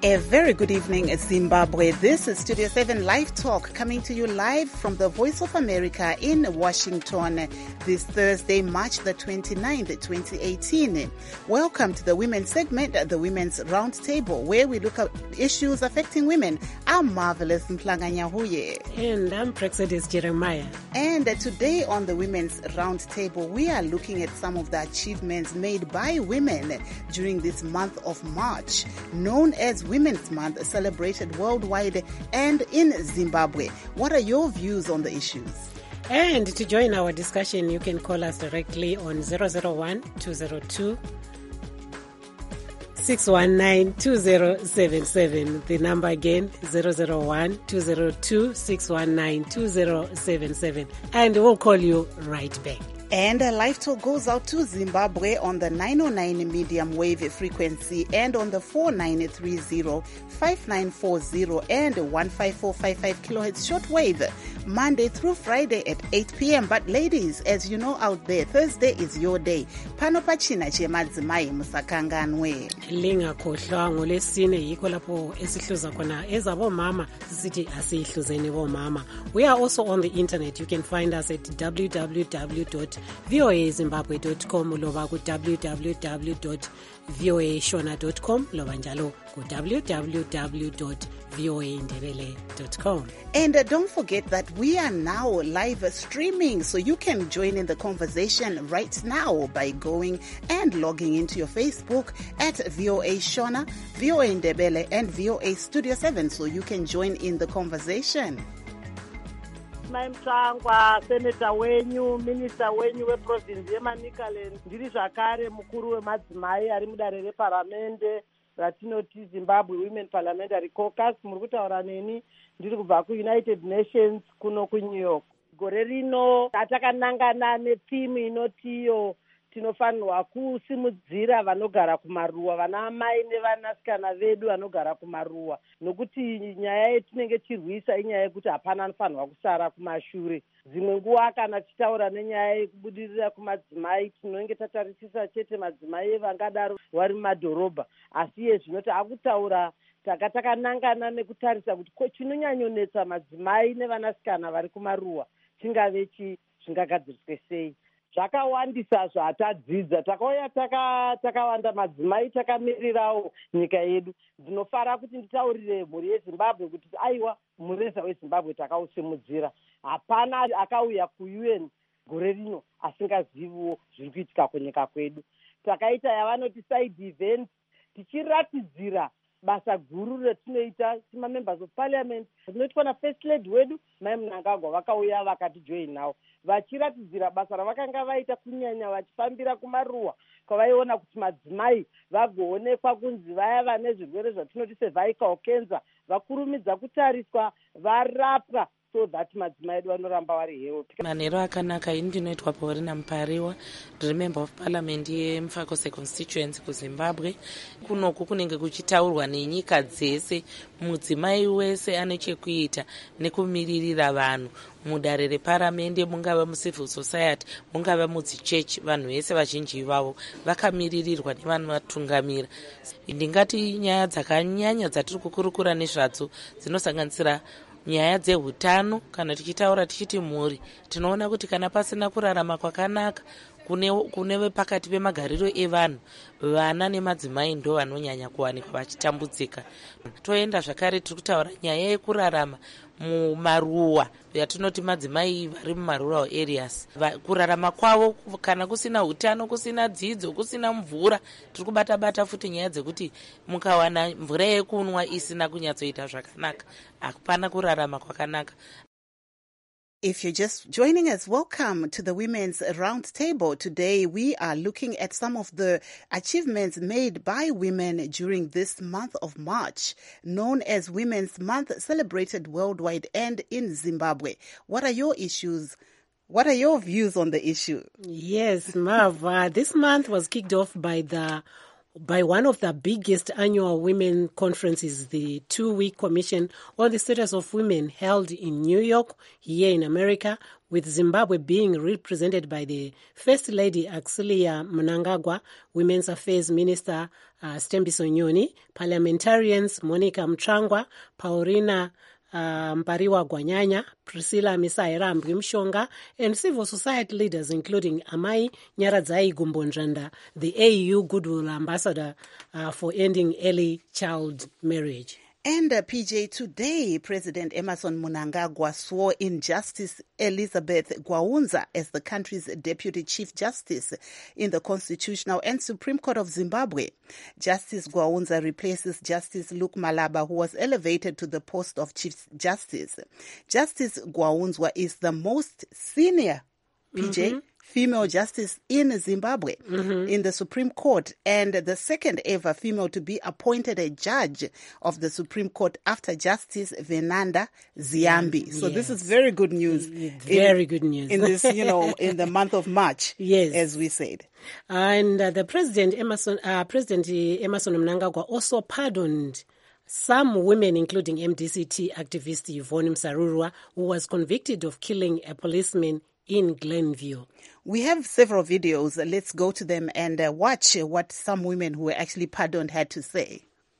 A very good evening, Zimbabwe. This is Studio 7 Live Talk coming to you live from the Voice of America in Washington this Thursday, March the 29th, 2018. Welcome to the women's segment, the Women's Roundtable, where we look at issues affecting women. I'm Marvelous Mplanganya Huye. And I'm Praxedis Jeremiah. And today on the Women's Roundtable, we are looking at some of the achievements made by women during this month of March, known as Women's Month, celebrated worldwide and in Zimbabwe. What are your views on the issues? And to join our discussion, you can call us directly on 001-202 619-2077. The number again, 001-202-619-2077. And we'll call you right back. And Live Talk goes out to Zimbabwe on the 909 medium wave frequency and on the 4930, 5940 and 15455 kilohertz shortwave, Monday through Friday at 8 p.m. But ladies, as you know out there, Thursday is your day. Pano pachina chemadzimai musakanganwe. Lingakhohlwa ngolesine yikho lapho esihluza khona ezabomama sisithi asihluzeni bomama. We are also on the internet. You can find us at www.voazimbabwe.com loba ku www.voashona.com loba njalo ku www.voaindebele.com. And don't forget that we are now live streaming, so you can join in the conversation right now by going and logging into your Facebook at VOA Shona, VOA Indebele, and VOA Studio 7, so you can join in the conversation. Maimtsangwa senator wenyu, minister wenyu weprovince yeManicaland, ndiri zvakare mukuru wemadzimai ari mudare reparamende ratinoti Zimbabwe Women Parliamentary Caucus. Muri kutaura neni ndiri kubva kuUnited Nations kuno kuNew York. Gore rino takanangana netheme inotiyo tinofanirwa kusimudzira vanogara kumaruwa, vana mai nevanasikana vedu vanogara kumaruwa, nokuti nyaya yetinenge tirwisa inyaya yekuti hapana anofanirwa kusara kumashure. Dzimwe nguva kana tichitaura nenyaya yekubudirira kumadzimai tinenge tatarisisa chete madzimai vangadaro vari mumadhorobha, asi iye zvino taakutaura takanangana nekutarisa kuti chinonyanyonetsa madzimai nevanasikana vari kumaruwa chingave zvingagadziriswe sei. Zvakawandisa zvatadzidza, takauya takawanda madzimai takamirirawo nyika yedu. Ndinofara kuti nditaurire mhuri yeZimbabwe kuti aiwa, mureza weZimbabwe takausimudzira. Hapana akauya kuUN gore rino asingaziviwo zviri kuitika kunyika kwedu. Takaita yavanoti side events tichiratidzira basa guru retinoita members of parliament. Tinoitwa naFirst Lady wedu Mai Mnangagwa vakauya vakatijoin nawo, vachiratidzira basa ravakanga vaita kunyanya vachifambira kumaruwa kwavaiona kuti madzimai vagoonekwa kunzi vaya vane zvirwere zvatinoti cervical cancer vakurumidza kutariswa, varapwa, so that madzimai edu vanoramba vari healthy. Manero akanaka ini ndinoitwa Paulina Mupariwa, ndiri member of parliament yeMufakose constituency kuZimbabwe. Kunoku kunenge kuchitaurwa nenyika dzese, mudzimai wese ane chekuita nekumiririra vanhu mudare reparamende, mungava mucivil society, mungava mudzichechi, vanhu vese vazhinji vavo vakamiririrwa nevanovatungamira. Ndingati nyaya dzakanyanya dzatiri kukurukura nezvadzo dzinosanganisira nyaya dzehutano. Kana tichitaura tichiti mhuri, tinoona kuti kana pasina kurarama kwakanaka kune pakati pemagariro evanhu, vana nemadzimai ndo vanonyanya kuwanikwa vachitambudzika. Toenda zvakare tiri kutaura nyaya yekurarama mumaruwa yatinoti madzimai vari mumarural areas. Kurarama kwavo kana kusina hutano, kusina dzidzo, kusina mvura, tiri kubata futi nyaya dzekuti mukawana mvura yekunwa isina kunyatsoita zvakanaka, hapana kurarama kwakanaka. If you're just joining us, welcome to the Women's Roundtable. Today we are looking at some of the achievements made by women during this month of March, known as Women's Month, celebrated worldwide and in Zimbabwe. What are your issues? What are your views on the issue? Yes, Marv, this month was kicked off by one of the biggest annual women conferences, the 2-week commission on the status of women held in New York, here in America, with Zimbabwe being represented by the First Lady Axelia Mnangagwa, Women's Affairs Minister Stembiso Nyoni, parliamentarians Monica Mtrangwa, Paulina Mpariwa Gwanyanya, Priscilla Misaira Mshonga, and civil society leaders including Amai Nyaradzai Gumbonjanda, the AU Goodwill Ambassador for ending early child marriage. And PJ, today, President Emmerson Mnangagwa swore in Justice Elizabeth Gwaunza as the country's Deputy Chief Justice in the Constitutional and Supreme Court of Zimbabwe. Justice Gwaunza replaces Justice Luke Malaba, who was elevated to the post of Chief Justice. Justice Gwaunza is the most senior, PJ, female justice in Zimbabwe in the Supreme Court, and the second ever female to be appointed a judge of the Supreme Court after Justice Venanda Ziambi. So this is very good news. Very good news. In this, in the month of March, as we said. And the President Emmerson Mnangagwa also pardoned some women, including MDCT activist Yvonne Msarurwa, who was convicted of killing a policeman in Glenview. We have several videos. Let's go to them and watch what some women who were actually pardoned had to say.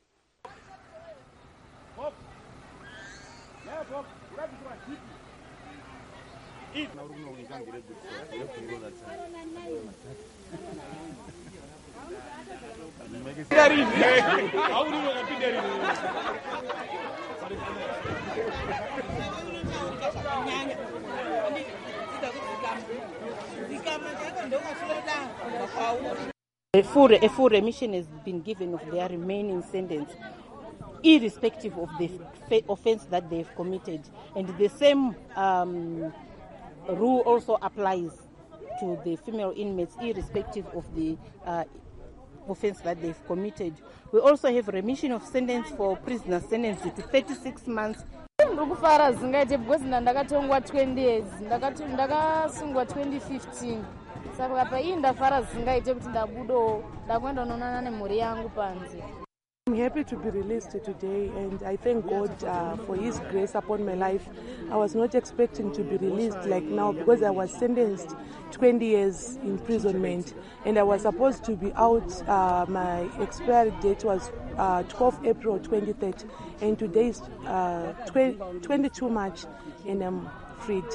A full remission has been given of their remaining sentence, irrespective of the offence that they've committed. And the same rule also applies to the female inmates, irrespective of the offence that they've committed. We also have remission of sentence for prisoners sentenced to 36 months. Ndokufara zingaite because ndakatongwa 20 years ndakasungwa 2015 saka pa iyi ndafara zingaite kuti ndabudo ndakwenda nonana nemhuri yangu panze. I'm happy to be released today, and I thank God for His grace upon my life. I was not expecting to be released like now because I was sentenced 20 years imprisonment, and I was supposed to be out. My expiry date was 12 April 2030, and today is 22 March, and I'm freed.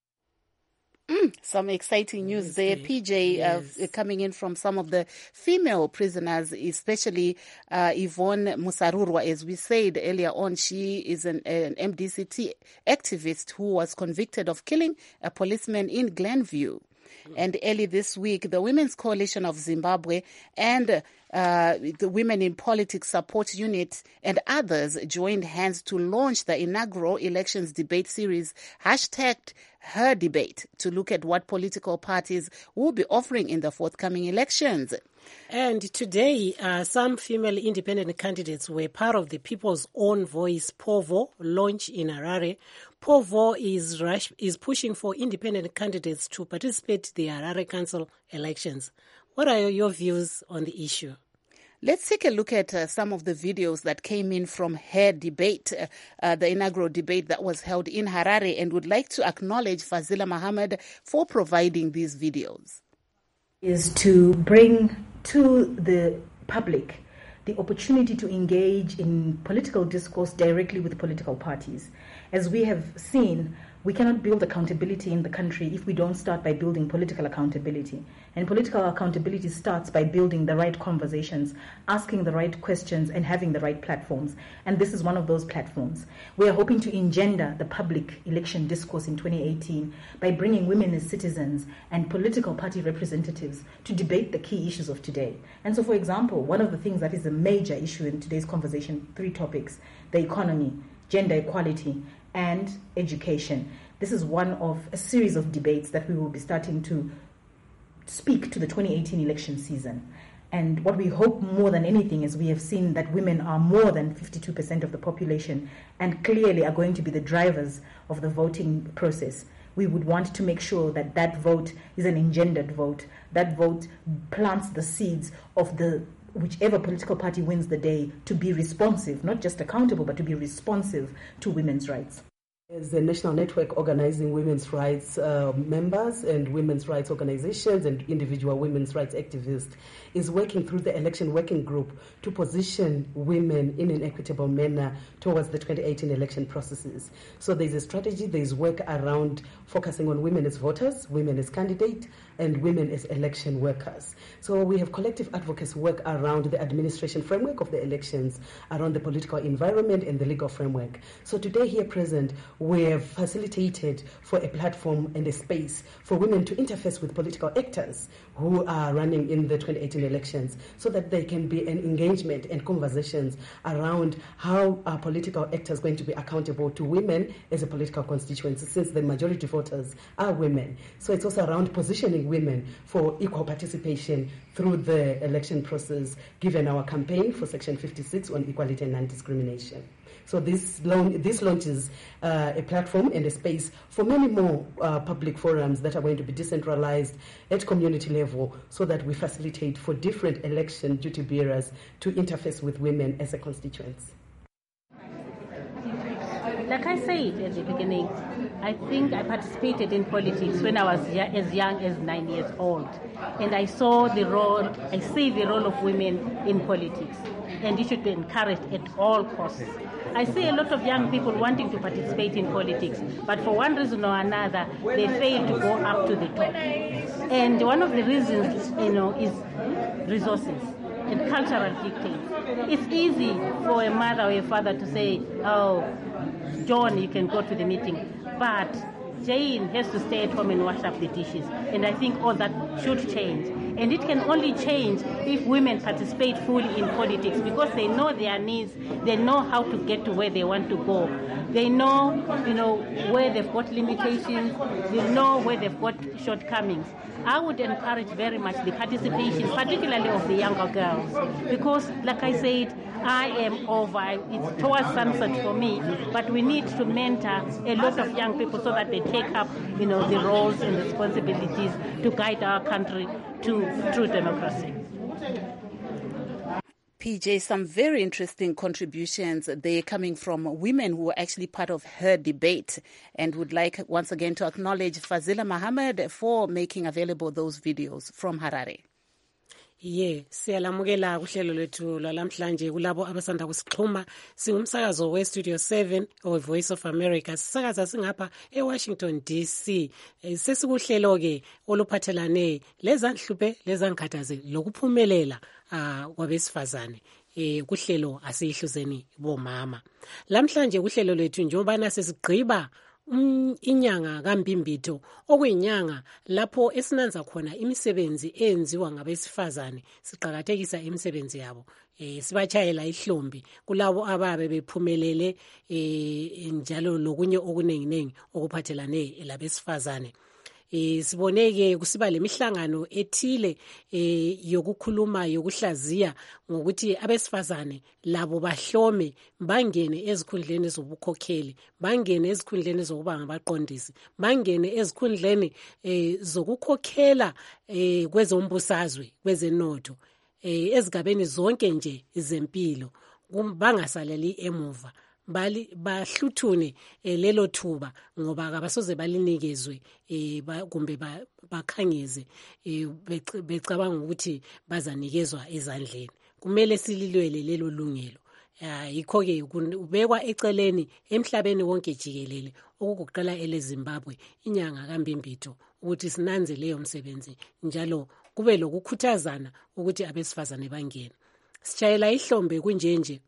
Some exciting news there, PJ, coming in from some of the female prisoners, especially Yvonne Musarurwa. As we said earlier on, she is an MDCT activist who was convicted of killing a policeman in Glenview. And early this week, the Women's Coalition of Zimbabwe and the Women in Politics Support Unit and others joined hands to launch the inaugural elections debate series, hashtagged Her Debate, to look at what political parties will be offering in the forthcoming elections. And today, some female independent candidates were part of the People's Own Voice POVO launch in Harare. POVO is pushing for independent candidates to participate in the Harare Council elections. What are your views on the issue? Let's take a look at some of the videos that came in from Her Debate, the inaugural debate that was held in Harare, and would like to acknowledge Fazila Mohammed for providing these videos. Is to bring to the public the opportunity to engage in political discourse directly with political parties. As we have seen, we cannot build accountability in the country if we don't start by building political accountability. And political accountability starts by building the right conversations, asking the right questions, and having the right platforms. And this is one of those platforms. We are hoping to engender the public election discourse in 2018 by bringing women as citizens and political party representatives to debate the key issues of today. And so, for example, one of the things that is a major issue in today's conversation, 3 topics: the economy, gender equality, and education. This is one of a series of debates that we will be starting to speak to the 2018 election season. And what we hope more than anything is we have seen that women are more than 52% of the population and clearly are going to be the drivers of the voting process. We would want to make sure that that vote is an engendered vote. That vote plants the seeds of whichever political party wins the day to be responsive, not just accountable, but to be responsive to women's rights. As the National Network organizing women's rights members and women's rights organizations and individual women's rights activists, is working through the election working group to position women in an equitable manner towards the 2018 election processes. So there's a strategy, there's work around focusing on women as voters, women as candidates, and women as election workers. So we have collective advocacy work around the administration framework of the elections, around the political environment and the legal framework. So today here present, we have facilitated for a platform and a space for women to interface with political actors who are running in the 2018 elections, so that there can be an engagement and conversations around how are political actors going to be accountable to women as a political constituency, since the majority voters are women. So it's also around positioning women for equal participation through the election process, given our campaign for Section 56 on equality and non-discrimination. So this launches a platform and a space for many more public forums that are going to be decentralized at community level, so that we facilitate for different election duty bearers to interface with women as a constituents. Like I said at the beginning, I think I participated in politics when I was as young as 9 years old. And I see the role of women in politics. And it should be encouraged at all costs. I see a lot of young people wanting to participate in politics, but for one reason or another, they fail to go up to the top. And one of the reasons, is resources and cultural dictates. It's easy for a mother or a father to say, "Oh, John, you can go to the meeting," but Jane has to stay at home and wash up the dishes. And I think all that should change. And it can only change if women participate fully in politics, because they know their needs, they know how to get to where they want to go. They know, where they've got limitations, they know where they've got shortcomings. I would encourage very much the participation, particularly of the younger girls, because, like I said, I am over, it's towards sunset for me, but we need to mentor a lot of young people so that they take up, the roles and responsibilities to guide our country to true democracy. PJ, some very interesting contributions. They're coming from women who were actually part of her debate, and would like once again to acknowledge Fazila Mohammed for making available those videos from Harare. Siyalamukela kuhlelo lwethu lwalamhlanje kulabo abasanda kusixhuma. Singumsakazo we-Studio 7 or Voice of America. Sisakaza singapha eWashington DC. Sesikuhlelo-ke oluphathelane lezanhluphe lezangikhathaze lokuphumelela kwabesifazane. Kuhlelo asiyihluzeni bomama. Lamhlanje kuhlelo lwethu njengobana sesigqiba inyanga kaMbimbitho, okuyinyanga lapho esinanza khona imisebenzi eyenziwa ngabesifazane, siqhakathekisa imisebenzi yabo, sibachayela ihlombi kulabo ababe bephumelele njalo lokunye okunenginengi okuphathelane labesifazane. Siboneke kusiba lemihlangano ethile yokukhuluma yokuhlaziya ngokuthi abesifazane labo bahlome bangene ezikhundleni zobukhokheli, bangene ezikhundleni zokuba ngabaqondisi, bangene ezikhundleni zokukhokhela kwezombusazwe, kwezenotho, ezigabeni zonke nje izempilo, bangasaleli emuva. Bahluthune lelo thuba ngoba kabasoze balinikezwe kumbe bakhangeze becabanga ukuthi bazanikezwa ezandleni. Kumele sililwele lelo lungelo. Yikho ke ubekwa eceleni emhlabeni wonke jikelele, okugoqela eleZimbabwe inyanga kaMbimbitho, ukuthi sinanze leyo msebenzi njalo kube lokukhuthazana ukuthi abesifazane bangene. Sitshayela ihlombe kunjenje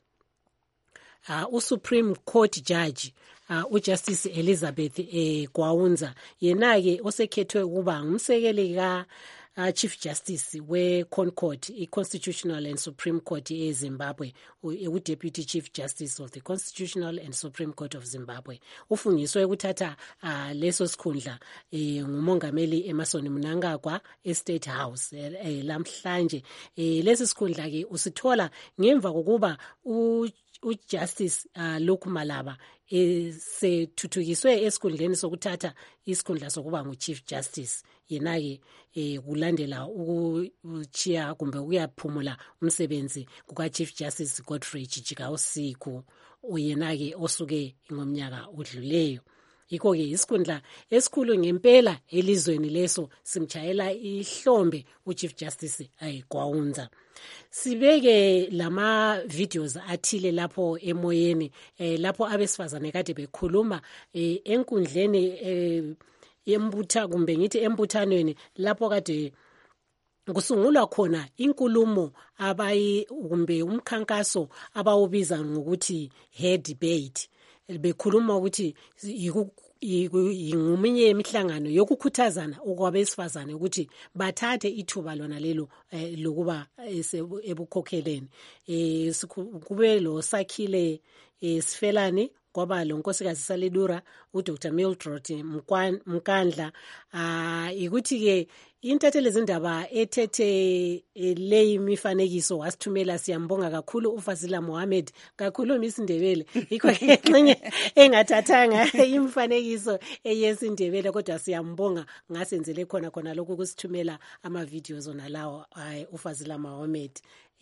uSupreme Court Judge uJustice Elizabeth Gwaunza, yena-ke osekhethwe ukuba ngumsekeli Chief Justice we-Concord, i-Constitutional and Supreme Court eZimbabwe, u-Deputy Chief Justice of the Constitutional and Supreme Court of Zimbabwe. Ufungiswe ukuthatha leso sikhundla ngumongameli Emmerson Mnangagwa eState House lamhlanje. Lesi sikhundla ke usithola ngemva kokuba ujustice Lokhu Malaba sethuthukiswe esikhundleni sokuthatha isikhundla sokuba ngu-chief justice. Yena-ke kulandela ukuchiya kumbe ukuyaphumula umsebenzi kuka-chief justice Godfrey Jijika Usiku, yena-ke osuke ngomnyaka odluleyo. Yikho-ke isikhundla esikhulu ngempela elizweni leso simchayela ihlombe uChief Justice Gwaunza. Sibeke lama videos athile lapho emoyeni lapho abesifazane kade bekhuluma enkundleni embuthanweni lapho kade kusungulwa khona inkulumo kumbe umkhankaso abawubiza ngokuthi hair debate. Bekhuluma ukuthi ngomunye imihlangano yokukhuthazana okwabesifazane ukuthi bathathe ithuba lona lelo lokuba ebukhokheleni. Kube lo Sakhile Sifelani, kwaba lo nkosikazi Salidura, uDr Mildred Mkandla. Ikuthi-ke intatheli zindaba ethethe leyi mifanekiso wasithumela, siyambonga kakhulu uFazila Mohammed, kakhulu isindebele. Yikho enxenye engathathanga imifanekiso eyesindebele, kodwa siyambonga ngasenzele khona lokho kusithumela ama videos ona lawo uFazila Mohammed.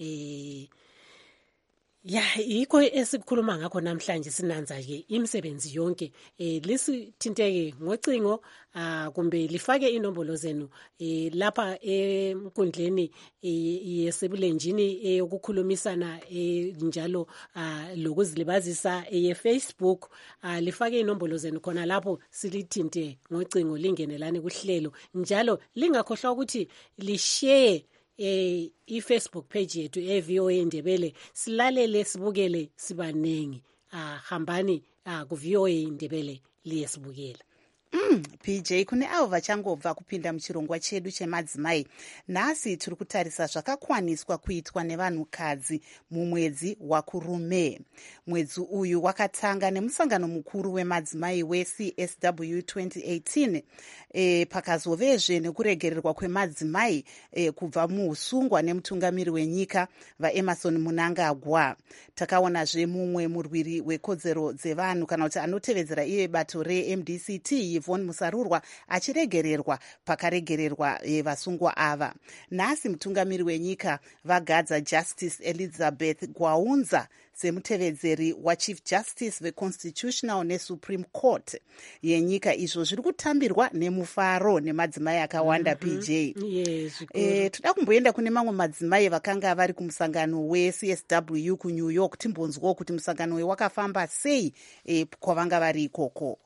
Yikho esikhuluma ngakho namhlanje, sinanza-ke imisebenzi yonke. Lisithinteke ngocingo kumbe lifake inombolo zenu lapha enkundleni yesebulenjini yokukhulumisana njalo lokuzilibazisa yeFacebook. Lifake inombolo zenu khona lapho, silithinte ngocingo, lingenelane kuhlelo, njalo lingakhohlwa ukuthi lishare i-Facebook page yethu VOA Ndebele, silalele sibukele sibanengi. Hambani ku VOA Ndebele liyesibukela. PJ, kune avo vachangobva kupinda muchirongwa chedu chemadzimai, nhasi tiri kutarisa zvakakwaniswa kuitwa nevanhukadzi mumwedzi wakurume. Mwedzi uyu wakatanga nemusangano mukuru wemadzimai weCSW 2018 pakazovezve nekuregererwa kwemadzimai kubva muusungwa nemutungamiri wenyika vaEmerson Mnangagwa. Takaonazve mumwe murwiri wekodzero dzevanhu kana kuti anotevedzera iye bato reMDCT Yvonne Musarurwa achiregererwa pakaregererwa vasungwa ava. Nhasi mutungamiri wenyika vagadza Justice Elizabeth Gwaunza semutevedzeri waChief Justice veConstitutional neSupreme Court yenyika. Izvo zviri kutambirwa nemufaro nemadzimai akawanda. PJ, toda kumboenda kune mamwe madzimai vakanga vari kumusangano weCSW kuNew York, timbonzwawo kuti musangano uyu wakafamba sei kwavanga vari ikoko.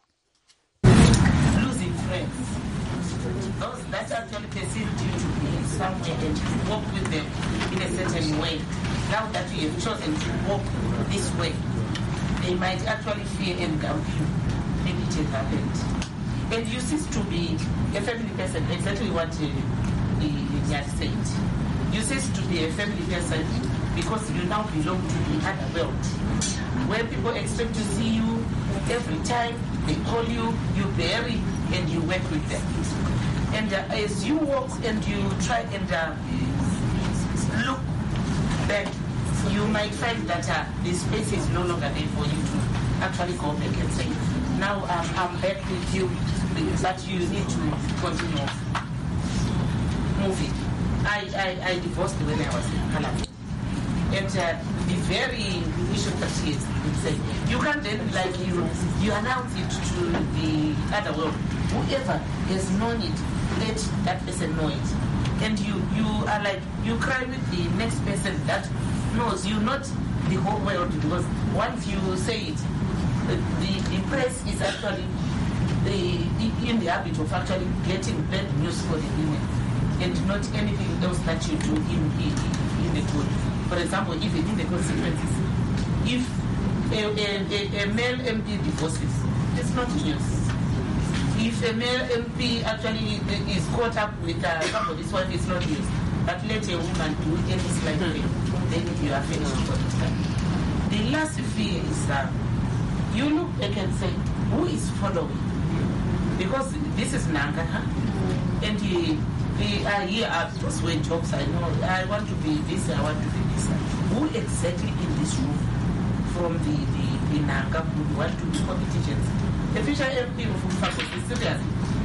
Those that actually perceived you to be somewhere and walk with them in a certain way, now that you have chosen to walk this way, they might actually fear and doubt you. Maybe it has happened. And you cease to be a family person, exactly what he just said. You cease to be a family person because you now belong to the other world, where people expect to see you every time, they call you, you bury, and you work with them. And as you walk and you try and look back, you might find that the space is no longer there for you to actually go back and say, now I'm back with you, but you need to continue moving. I divorced when I was in Calabar. And the very issue that she is saying, you can't then, like, you announce it to the other world. Whoever has known it, let that person know it. And you are like, you cry with the next person that knows you, not the whole world, because once you say it, the press is actually in the habit of actually getting bad news for the women and not anything else that you do in the good. For example, even in the consequences, if a male MP divorces, it's not news. If a male MP actually is caught up with somebody's wife, it's not news. But let a woman do any slight thing, then you are finished for this time. The last fear is you look back and say, who is following? Because this is Nanga, and here are those were jobs. I know I want to be this, I want to be this. Who exactly in this room from the Nanga would want to do competitions. The future MP of Mufako is serious.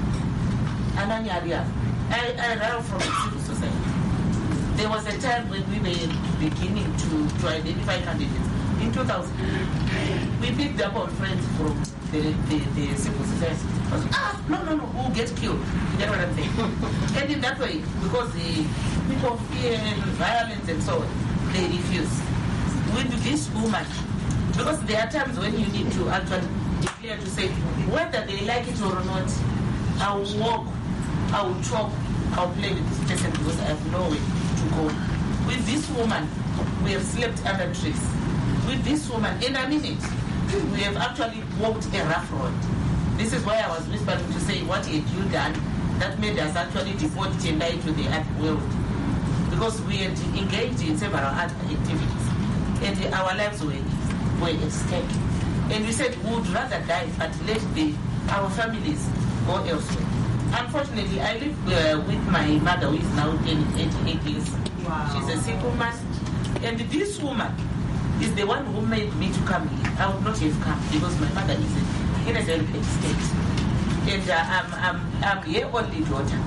I ran from civil society. There was a time when we were beginning to identify candidates. In 2000, we picked up our friends from the civil society. No, who gets killed? You get what I'm saying? And in that way, because the people fear violence and so on, they refuse. With this woman, because there are times when you need to actually declare to say, whether they like it or not, I will walk, I will talk, I will play with this person because I have nowhere to go. With this woman, we have slept under trees. With this woman, in a minute, we have actually walked a rough road. This is why I was whispering to say, what had you done that made us actually devote Tendai to the art world? Because we had engaged in several art activities, and our lives were at stake. And we said we would rather die, but let our families go elsewhere. Unfortunately, I live with my mother, who is now 88 years. Wow. She's a single man. And this woman is the one who made me to come here. I would not have come because my mother is in a very bad state. And I'm her only daughter.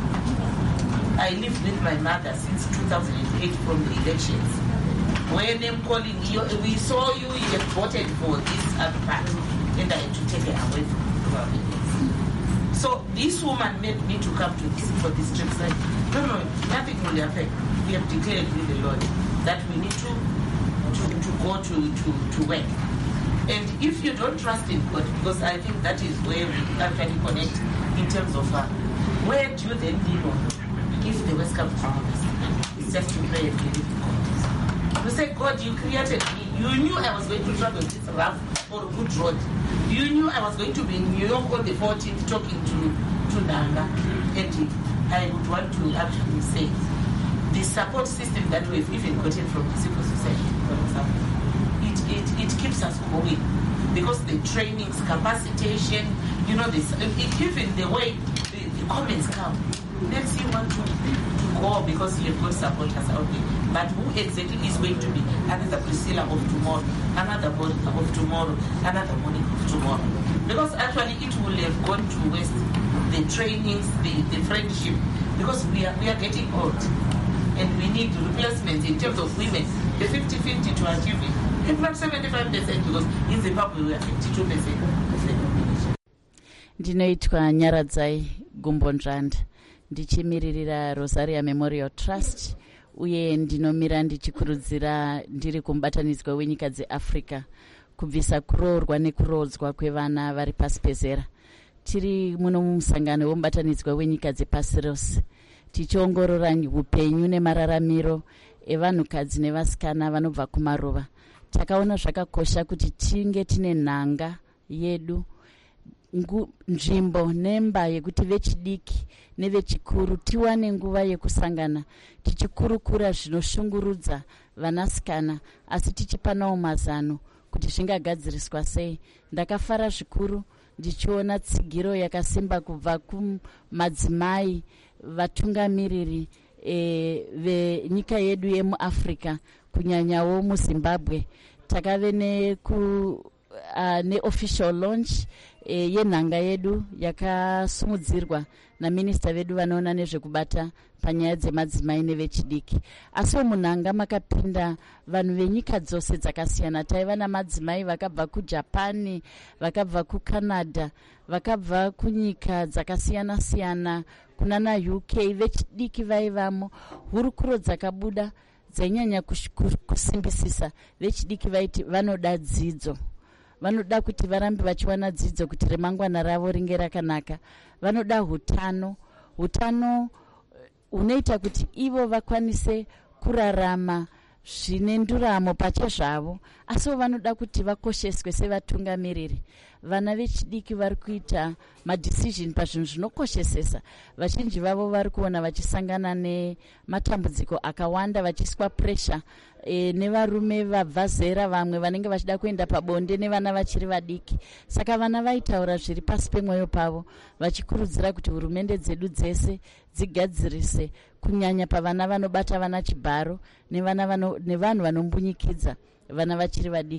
I lived with my mother since 2008 from the elections. When I'm calling you, we saw you have voted for this other party, and I had to take her away from her. So this woman made me to come to this for this trip. Like, no, nothing will happen. We have declared with the Lord that we need to go to work. And if you don't trust in God, because I think that is where we actually connect in terms of where do you then live on? If the West comes to us, it's just to pray and believe in God. You say, God, you created me. You knew I was going to travel this rough or good road. You knew I was going to be in New York on the 14th talking to Nanga. And I would want to actually say, the support system that we've even gotten from the civil society, for example, it keeps us going. Because the trainings, capacitation, even the way the comments come, makes you want to go because you've got supporters out there. But who exactly is going to be another Priscilla of tomorrow, another Monica of tomorrow, another Monica of tomorrow? Because actually it will have gone to waste, the trainings, the friendship, because we are getting old. And we need replacements in terms of women, the 50-50 to achieve it. If not 75%, because in Zimbabwe we are 52% of the population. Ndinoitwa Nyaradzai Gumbonzvanda, ndichimiririra Rosaria Memorial Trust, uye ndinomira ndichikurudzira ndiri kumubatanidzwa wenyika dzeAfrica kubvisa kuroorwa nekurodzwa kwevana vari pasi pezera. Tiri muno mumusangano womubatanidzwa wenyika dzepasi rose, tichiongorora upenyu nemararamiro evanhukadzi nevasikana vanobva kumaruva. Takaona zvakakosha kuti tinge tine nhanga yedu, nzvimbo nemba yekuti vechidiki nevechikuru tiwane nguva yekusangana tichikurukura zvinoshungurudza vanasikana, asi tichipanawo mazano kuti zvingagadziriswa sei. Ndakafara zvikuru ndichiona tsigiro yakasimba kubva kumadzimai vatungamiriri venyika yedu yemuAfrica, kunyanyawo muZimbabwe. Takave ne-official launch yenhanga yedu yakasumudzirwa naminista vedu vanoona nezvekubata panyaya dzemadzimai nevechidiki. Asiwo munhanga makapinda vanhu venyika dzose dzakasiyana. Taiva namadzimai vakabva kuJapani, vakabva kuCanada, vakabva kunyika dzakasiyana-siyana, kunana UK, vechidiki vaivamo. Hurukuro dzakabuda dzainyanya kusimbisisa vechidiki vaiti vanoda dzidzo. Vanoda kuti varambe vachiwana dzidzo kuti remangwana ravo ringe rakanaka. Vanoda hutano hunoita kuti ivo vakwanise kurarama zvine nduramo pachezvavo, asiwo vanoda kuti vakosheswe sevatungamiriri. Vana vechidiki vari kuita madecision pazvinhu zvinokoshesesa. Vazhinji vavo vari kuona vachisangana nematambudziko akawanda, vachiiswa pressure nevarume vabva zera, vamwe vanenge vachida kuenda pabonde nevana vachiri vadiki. Saka vana vaitaura zviri pasi pemwoyo pavo, vachikurudzira kuti hurumende dzedu dzese dzigadzirise kunyanya pavana vanobata vana chibharo nevanhu vanombunyikidza vana vachiri vadiki.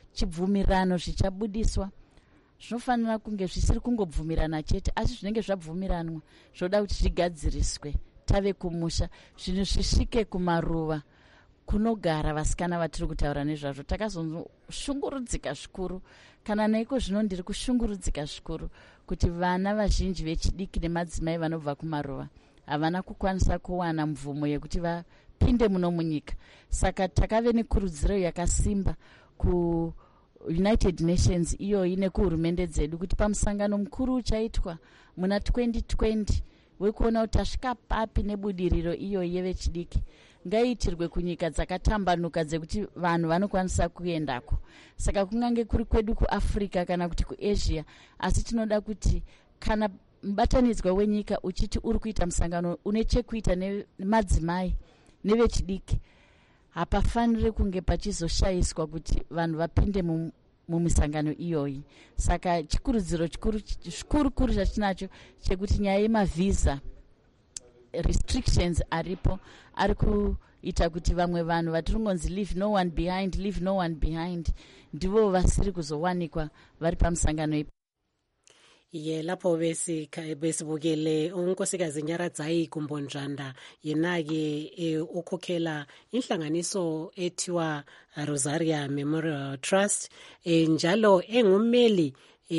chibvumirano zvichabudiswa zvinofanira kunge zvisiri kungobvumirana chete, asi zvinenge zvabvumiranwa zvoda kuti zvigadziriswe. Tave kumusha zvinhu zvisvike kumaruva kunogara vasikana vatiri kutaura nezvazvo. Takazoshungurudzika zvikuru, kana naiko zvino ndiri kushungurudzika zvikuru kuti vana vazhinji vechidiki nemadzimai vanobva kumaruva havana kukwanisa kuwana mvumo yekuti vapinde muno munyika. Saka takave nekurudziro yakasimba kuUnited Nations iyoyi nekuhurumende dzedu kuti pamusangano mukuru uchaitwa muna 2020 wekuona kuti tasvika papi nebudiriro iyoyi yevechidiki ngaiitirwe kunyika dzakatambanuka dzekuti vanhu vanokwanisa kuendako. Saka kungange kuri kwedu kuAfrica kana kuti kuAsia, asi tinoda kuti kana mubatanidzwa wenyika uchiti uri kuita musangano une chekuita nemadzimai nevechidiki, hapafaniri kunge pachizoshayiswa kuti vanhu vapinde mumisangano iyoyi. Saka chikurudziro chikuru chatinacho chekuti nyaya yemavhisa restrictions aripo ari kuita kuti vamwe vanhu vatiringonzi leave no one behind ndivo vasiri kuzowanikwa vari pamusangano ipo. Lapho besibukele unkosikazi Nyaradzai Kumbonjanda, yena-ke ukhokhela inhlanganiso ethiwa Rosaria Memorial Trust, njalo engummeli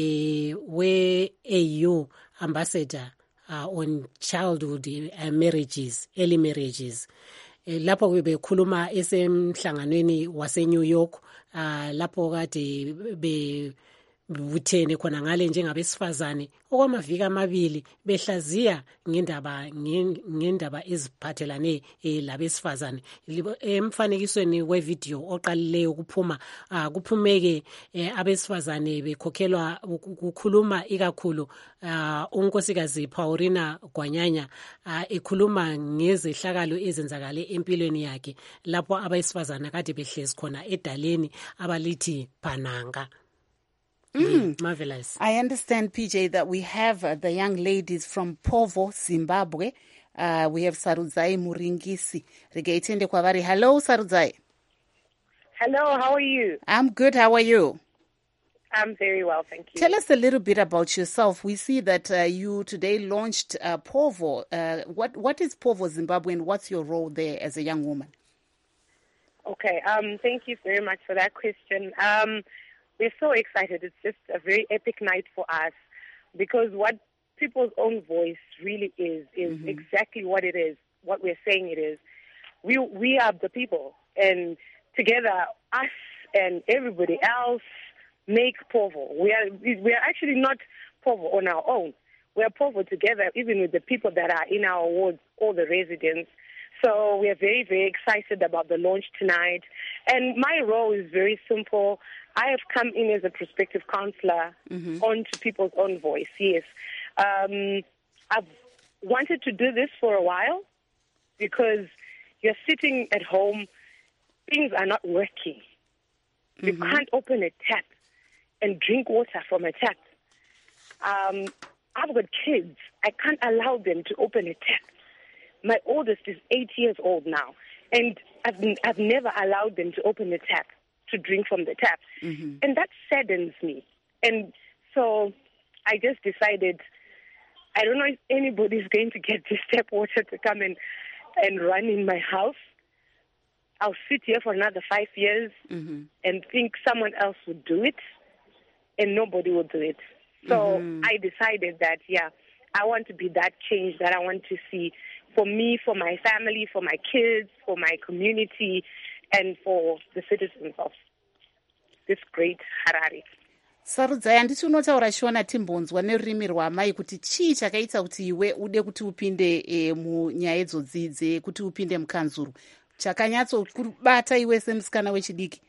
we-AU ambassador on childhood marriages, early marriages. Lapho bekhuluma esemhlanganweni wase-New York, lapho kade buthene khona ngale njengabesifazane okwamaviki amabili behlaziya ngendaba eziphathelane labesifazane. Emfanekisweni wevideo oqalileyo kuphumeke abesifazane bekhokhelwa kukhuluma ikakhulu unkosikazi Paulina Gwanyanya ekhuluma ngezehlakalo ezenzakale empilweni yakhe lapho abesifazane kade behlezi khona edaleni abalithi Pananga. Marvelous. I understand, PJ, that we have the young ladies from Povo, Zimbabwe. We have Sarudzai Muringisi. Hello, Sarudzai. Hello, how are you? I'm good. How are you? I'm very well, thank you. Tell us a little bit about yourself. We see that you today launched Povo. What is Povo Zimbabwe and what's your role there as a young woman? Okay, thank you very much for that question. We're so excited. It's just a very epic night for us because what People's Own Voice really is exactly what it is, what we're saying it is. We are the people, and together, us and everybody else make Povo. We are actually not Povo on our own. We are Povo together, even with the people that are in our wards, all the residents. So we are very, very excited about the launch tonight. And my role is very simple. I have come in as a prospective counselor onto People's Own Voice, yes. I've wanted to do this for a while because you're sitting at home, things are not working. You can't open a tap and drink water from a tap. I've got kids. I can't allow them to open a tap. My oldest is 8 years old now, and I've never allowed them to open the tap, to drink from the tap. And that saddens me. And so I just decided, I don't know if anybody's going to get this tap water to come and run in my house. I'll sit here for another 5 years and think someone else would do it, and nobody will do it. So I decided that, I want to be that change that I want to see for me, for my family, for my kids, for my community, and for the citizens of this great Harare. Sarudzai, handiti unotaura Shona timbonzwa nerurimi rwamai kuti chii chakaita kuti iwe ude kuti upinde munyaya idzodzidze, kuti upinde mukanzuru. Chakanyatsokubata iwe semusikana wechidiki?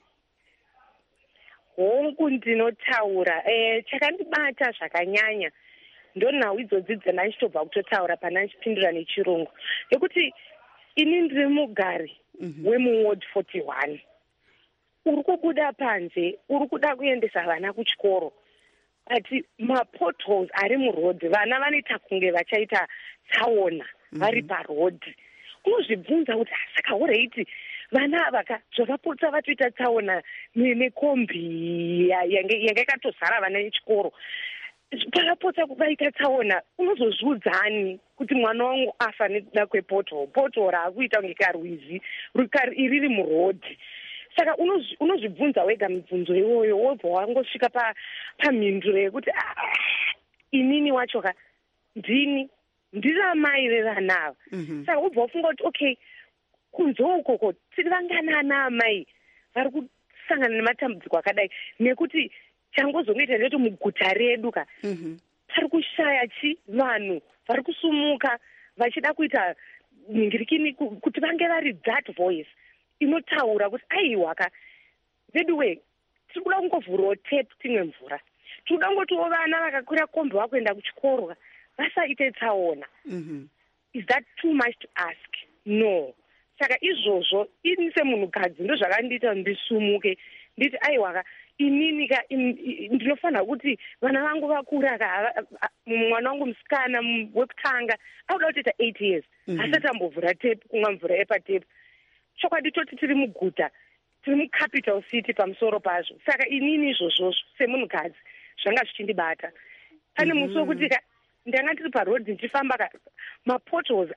Hongu ndinotaura. Chakandibata zvakanyanya ndonhau idzodzi dzandachitobva kutotaura pana ndichipindura nechirungu. Yekuti ini ndiri mugari wemuward 41. Uri kubuda panze, uri kuda kuendesa vana kuchikoro. Ati mapotholes ari murodhi, vana vanoita kunge vachaita tsaona vari parodhi. Unozvibvunza kuti saka ureiti vana ava zvakapotsa vatoita tsaona nekombi yange yakatozara vana vechikoro. Pakapotsa vaita tsaona, unozozvudzani kuti mwana wangu afa nekuda kwepoto raakuita kunge karwizi iriri murodhi. Saka unozvibvunza wega mibvunzo iyoyo, wobva wangosvika pamhinduro yekuti inini wacho ndini ndiri amai vevana ava. Saka wobva wafunga kuti okay, kunze ukoko tiri vangana ana amai vari kusangana nematambudziko akadai, nekuti changozongoita ndeti muguta redu pari kushaya vanhu vari kusumuka vachida kuita nhingirikini kuti vange vari that voice inotaura kuti aiwa veduwe tiri kuda kungovhurawo tape timwe mvura, tiri kuda kungotiwo vana vakakwira kombi vakuenda kuchikoro vasaite tsaona. Is that too much to ask? No. Saka izvozvo ini semunhukadzi ndo zvakandiita ndisumuke nditi aiwa inini ndinofanira kuti vana vangu vakura mwana wangu musikana wekutanga akuda kutoita 8 years asati ambovhura tape, kumwa mvura epatape. Chokwadi toti tiri muguta, tiri mucapital city pamusoro pazvo. Saka inini izvozvo semunhukadzi zvanga zvichindibata. Pane musi wokuti ndanga ndiri parodhi ndichifamba mapotholes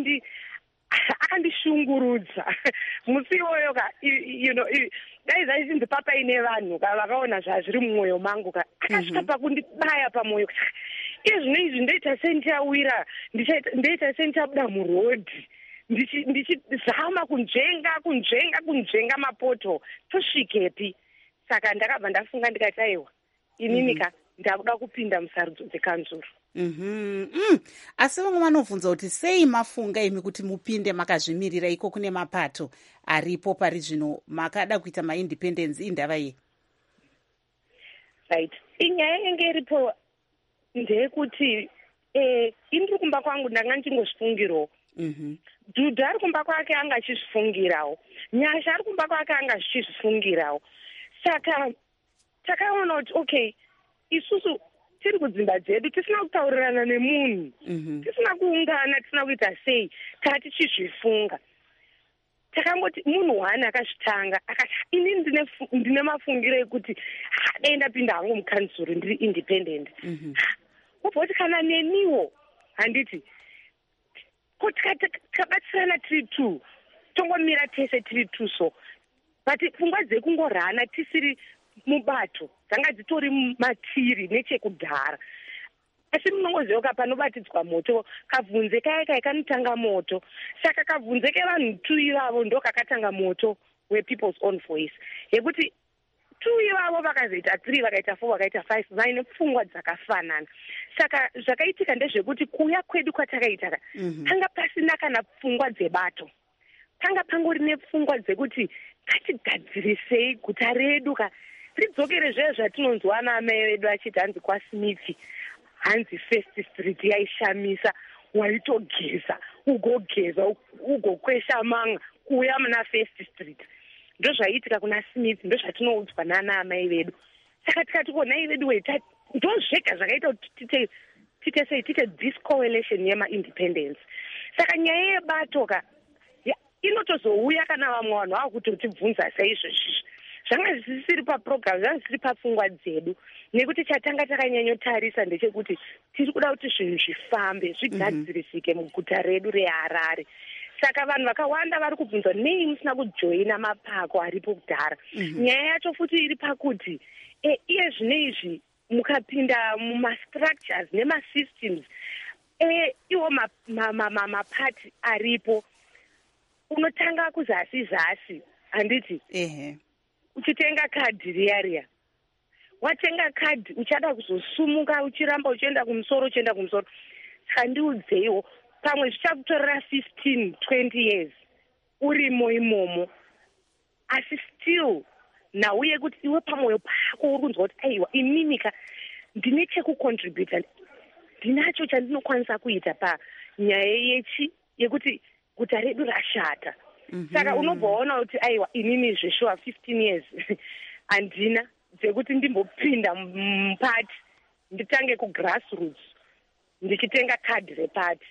akandishungurudza musi iwoyo dai zvaichinzi paine vanhu vakaona zvazviri mumwoyo mangu akasvika pakundibaya pamwoyo. Izvino izvi ndoita sendichawira, ndoita sendichabuda murodhi ndichizama kunzvenga mapoto tosvikepi. Saka ndakabva ndafunga ndikati aiwa inini ndakuda kupinda musarudzo dzekanzuru. Asi vamwe vanobvunza kuti sei mafunga imi kuti mupinde makazvimirira iko kune mapato aripo pari zvino makada kuita maindependence indava ye? Right. Inyaya yange iripo ndeyekuti indiri kumba kwangu ndanga ndichingozvifungirawo. Dhudha ari kumba kwake anga achizvifungirawo, Nyasha ari kumba kwake anga achizvifungirawo. Saka takaona kuti okay, isusu tiri kudzimba dzedu tisina kutaurirana nemunhu, tisina kuungana, tisina kuita sei, tichizvifunga. Takangoti munhu wani akazvitanga akati inini ndine mafungiro ekuti dai ndapinda hangu mukanzuru ndiri independent. Wobva kuti kana neniwo handiti kuti takabatsirana tiri 2 tongomira tese tiri 2 so, but pfungwa dzekungorhana tisiri mubato dzanga dzitori matiri nechekudhara. Asi munongoziva panobatidzwa moto kabvunze kaya kanotanga moto. Saka kabvunze kevanhu 2 ivavo ndo kakatanga moto wepeople's own voice, yekuti 2 ivavo vakazoita 3 vakaita 4 vakaita 5 vaine pfungwa dzakafanana. Saka zvakaitika ndezvekuti kuuya kwedu kwatakaita panga pasina kana pfungwa dzebato, panga pangori nepfungwa dzekuti ngatigadzirisei guta redu ridzokere zveya zvatinonzwa naamai vedu achiti hanzi kwaSmith, hanzi First Street yaishamisa, waitogeza ugokwesha manga kuuya muna First Street. Ndo zvaiitika kuna Smith, ndo zvatinoudzwa naamai vedu. Saka tikati nai vedu ndo zvega zvakaita kuti tiite this coalition yema-independence. Saka nyaya yebato inotozouya kana vamwe vanhu vakutotibvunza saizvozvi. Zvanga zvisiri paprogram, zvanga zvisiri papfungwa dzedu, nekuti chatanga takanyanyotarisa ndechekuti tiri kuda kuti zvinhu zvifambe zvigadzirisike muguta redu reHarare. Saka vanhu vakawanda vari kubvunzwa nei musina kujoina mapako aripo kudhara. Nyaya yacho futi iri pakuti iye zvino izvi mukapinda mumastructures nemasystems iwo mapati aripo, unotanga kuzasi handiti uchitenga kadhi riya watenga kadhi uchada kuzosumuka uchiramba uchienda kumusoro. Saka ndiudzeiwo pamwe zvichakutorera 15-20 years urimo imomo, asi still nauye kuti iwe pamwoyo pako uri kunzwa kuti aiwa inini ndine chekucontributa, ndinacho chandinokwanisa kuita panyaya yekuti guta redu rashata. Saka unobva waona kuti aiwa inini zveshuwa 15 years handina dzekuti ndimbopinda mupati nditange kugrassroots ndichitenga kadhi repati.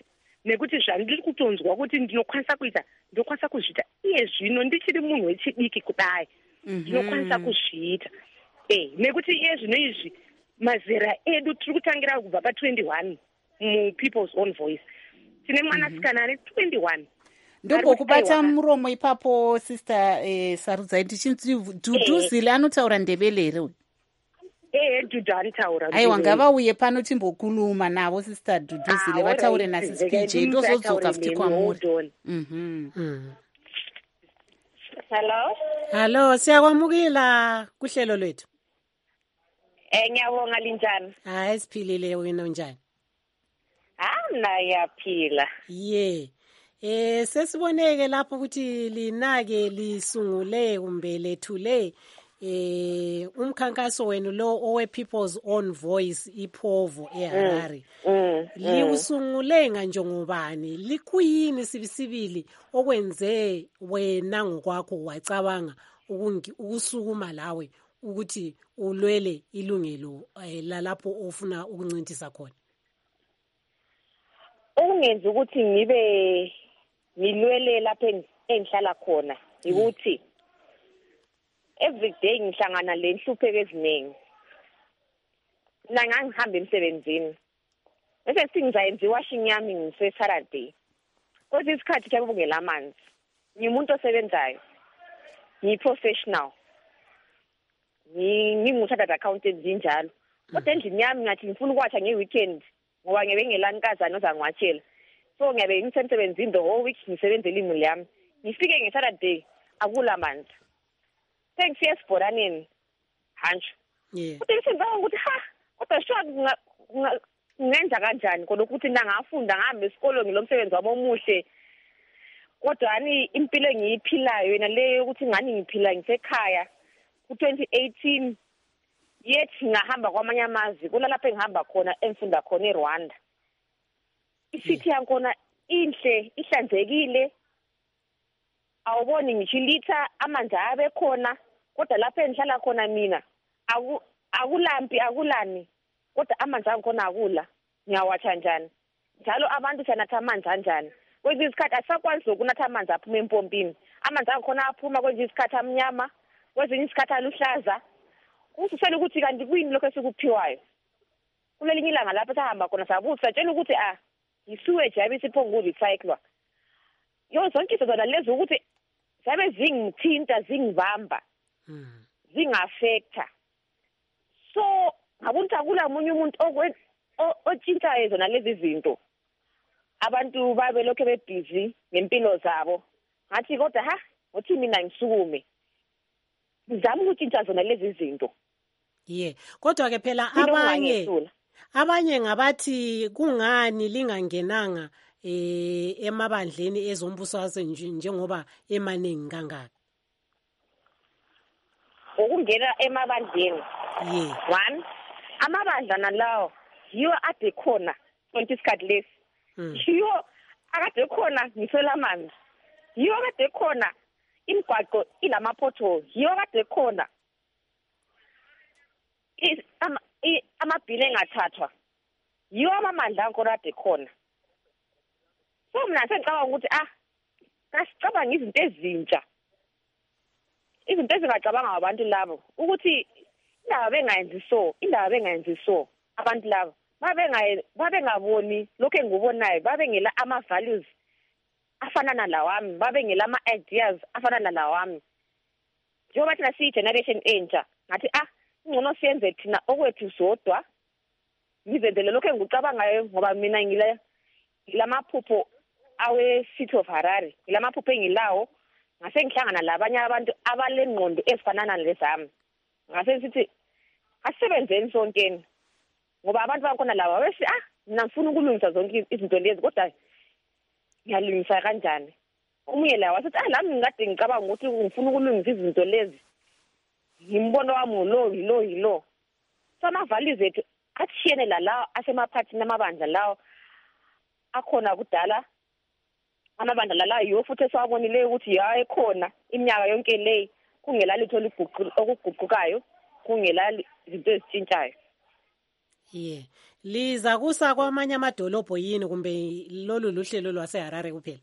nekuti zvandiri kutonzwa kuti ndinokwanisa kuzviita iye zvino ndichiri munhu wechidiki kudai ndinokwanisa kuzviita nekuti iye zvino izvi mazera edu tiri kutangira kubva pa21 mupeople's own voice tine mwanasikana ane 21 ndongokubata muromo ipapo sister Sarudzai tichinzi Dhudhuzile anotaura ndebele here Dhudhu anotaura aiwa ngavauye pano timbokuluma navo sister Dhudhuzile vataure nasi speech ndozodzoka futi kwamuri. Hello siyakwamukela kuhlelo lwethu. Ngiyabonga linjani? Hayi siphilile wena njani? Mna yaphila. Sesiboneke lapho ukuthi linake lisungule kumbe lethule umkhankaso wenu lo owe People's Own Voice iPhovo eHarare. Liusungule nganjengobani? Likuyini sibisibili okwenze wena ngokwakho wacabanga ukusukuma lawe ukuthi ulwele ilungelo lalapho ofuna ukuncintisa khona? Ungenza ukuthi ngilwele lapha engihlala khona ukuthi every day ngihlangana lenhlupheko eziningi. Mina ngangihamba emsebenzini. Bese singizayenza iwashing yami ngiseSaturday. Kodwa isikhathi kuyabungela amanzi. Ngimuntu osebenzayo. Ngiprofessional. Nginguthatha accountant njalo. Kodwa endlini yami ngathi ngifuna ukwatha ngeweekend ngoba ngibe ngelankazana ozangwatshela. So ngiyabe ngisemsebenzini the whole week ngisebenzela imuli yami. Ngifike ngeSaturday akulamanzi. Sengifike esibhoraneni hancho. Kodwa ngisenza ukuthi kodwa shwa ngenza kanjani kodwa ukuthi ngangafunda ngihamba esikole ngilomsebenzi wami omuhle. Kodwa ani impilo engiyiphilayo yena le ukuthi ngani ngiphila ngisekhaya ku2018 yethi ngahamba kwamanye amazwi kulalapha engihamba khona engifunda khona eRwanda. Isithi yakhona inhle ihlanzekile. Awuboni ngishilitha amanzi abe khona kodwa lapha engihlala khona mina akulampi akulani kodwa amanzi akhona akula ngiyawatsha njani njalo abantu sanatha amanzi kanjani kwezinye isikhathi asakwazi ukunatha amanzi aphuma empompini amanzi akhona aphuma kwezinye isikhathi amnyama kwezinye isikhathi aluhlaza usisela ukuthi kanti kuyini lokho esikuphiwayo kulelinye ilanga lapha sahamba khona sabuza tshela ukuthi isuwage yabe siphonga ukurecyclwa zonke izinto lezi ukuthi sabe zingithinta zingibamba zingaffecta so ngabunta kula munye umuntu otshintshayo zona lezi zinto abantu babe lokho bebusy ngempilo zabo ngathi kodwa uthi mina ngisukume ngizama ukutshintsha zona lezi zinto kodwa ke phela abanye ngabathi kungani lingangenanga emabandleni ezombuso njengoba emaningi kangaka ukungena emabandleni 1 amabandla nalawo yiwo ade khona konke isikhathi lesi yiwo akade khona ngisela amanzi yiwo akade khona imigwaqo ilamaphotho yiwo akade khona amabhili engathathwa yiwo amamandla ankona ade khona. So mina sengicabanga ukuthi kasicabanga izinto ezintsha ezingacabanga abantu labo ukuthi indaba bengayenzi so abantu labo babengaboni lokho engikubonayo babengela ama-values afana nalawami babengela ama-ideas afana nalawami njengoba thina siyi-generation entsha ngathi ngcono siyenze thina okwethu sodwa ngizenzele lokho engikucabangayo ngoba mina ngilamaphupho awe-City of Harare ngilamaphupho engilawo ngase ngihlangana labanye abantu abalengqondo ezifanana lezami ngase sithi asebenzeni sonkeni ngoba abantu bakhona laba bese mina ngifuna ukulungisa zonke izinto lezi kodwa ngiyalungisa kanjani umunye la wasithi lami ngikade ngicabanga ukuthi ngifuna ukulungisa izinto lezi ngimbono wami lo so ama-values ethu athiyene la asemaphathini amabandla lawo akhona kudala amabandla lawo yiwo futhi esiwabonileyo ukuthi ekhona iminyaka yonke le kungela litho okuguqukayo kungela izinto ezitshintshayo. Yeah. Liza kusa kwamanye amadolobho yini kumbe lolu luhlelo lwaseHarare kuphela?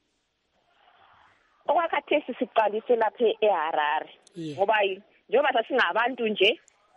Okwakhathesi siqalise lapha eHarare. Ngoba njengoba sasingabantu nje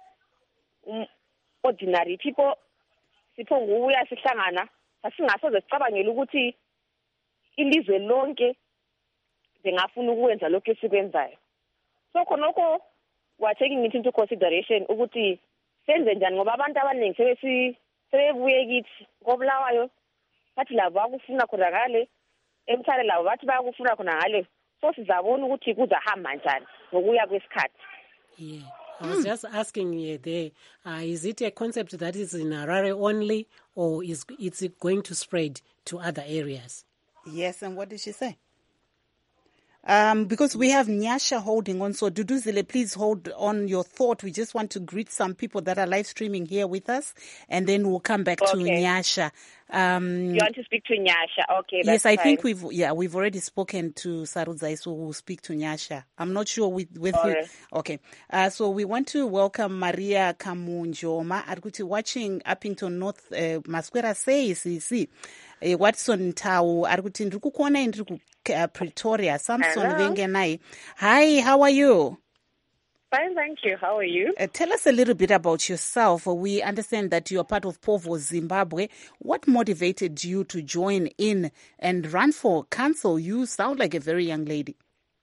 ordinary people sipho nguya sihlangana sasingasoze sicabangela ukuthi ilizwe lonke bengafuna ukwenza lokho esikwenzayo. So khonoko we're taking it into consideration ukuthi senze njani ngoba abantu abaningi sebebuye kithi ngobulawayo bathi labo bakufuna khona ngale emthale labo bathi bayakufuna khona ngale so sizabona ukuthi kuzahamba njani ngokuya kwesikhathi. Yeah. I was just asking you there, is it a concept that is in Harare only, or is it going to spread to other areas? Yes, and what did she say? Because we have Nyasha holding on, so Duduzile, please hold on your thought. We just want to greet some people that are live streaming here with us, and then we'll come back to Nyasha. You want to speak to Nyasha? Okay, that's yes, I fine. think we've already spoken to Sarudza, so we'll speak to Nyasha. I'm not sure with you. Right. Okay, so we want to welcome Maria Kamunjoma, Arguti watching Uppington North, Masquera says, Watson Tau, Arguti Ndrukukuona in Pretoria, Samson Vengenai. Hi, how are you? Fine, thank you. How are you? Tell us a little bit about yourself. We understand that you're part of POVO Zimbabwe. What motivated you to join in and run for council? You sound like a very young lady.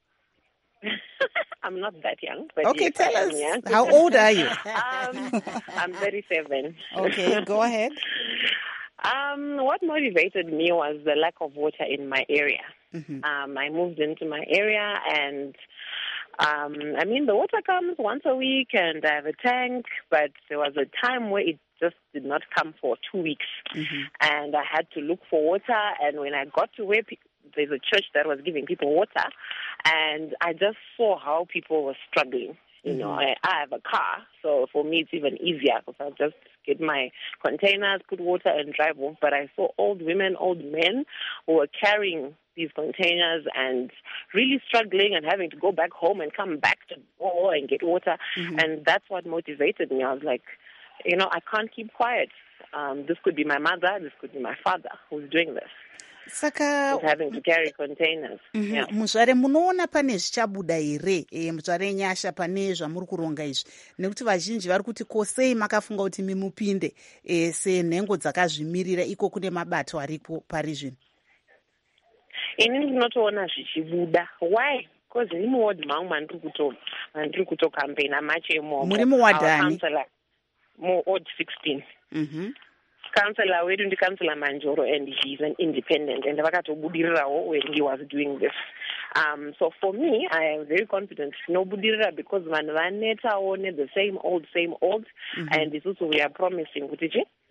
I'm not that young. But okay, yes, tell us. Young. How old are you? I'm 37. Okay, go ahead. What motivated me was the lack of water in my area. Mm-hmm. I moved into my area and the water comes once a week and I have a tank, but there was a time where it just did not come for 2 weeks. Mm-hmm. And I had to look for water, and when I got to where there's a church that was giving people water, and I just saw how people were struggling. You know, I have a car, so for me it's even easier because I'll just get my containers, put water, and drive off. But I saw old women, old men who were carrying these containers and really struggling and having to go back home and come back to go and get water. Mm-hmm. And that's what motivated me. I was like, I can't keep quiet. This could be my mother, this could be my father who's doing this. Saka having to carry containers. Yeah. Muzvare munoona pane zvichabuda here muzvare Nyasha pane zvamuri kuronga izvi nekuti vazhinji vari kuti kosei makafunga kuti mimupinde senhengo dzakazvimirira iko kune mabato aripo pari zvino. Inini ndinotoona zvichibuda. Why? Because ini muward mangu mandiri kutokampena macho emomo. Muri muwadhani? Muward 16. Councillor wedu ndi Councillor Manjoro, and he's an independent, and vakatobudirirawo when he was doing this. So for me, I am very confident nobudirira because vanhu vanetaone the same old, and this also we are promising kuti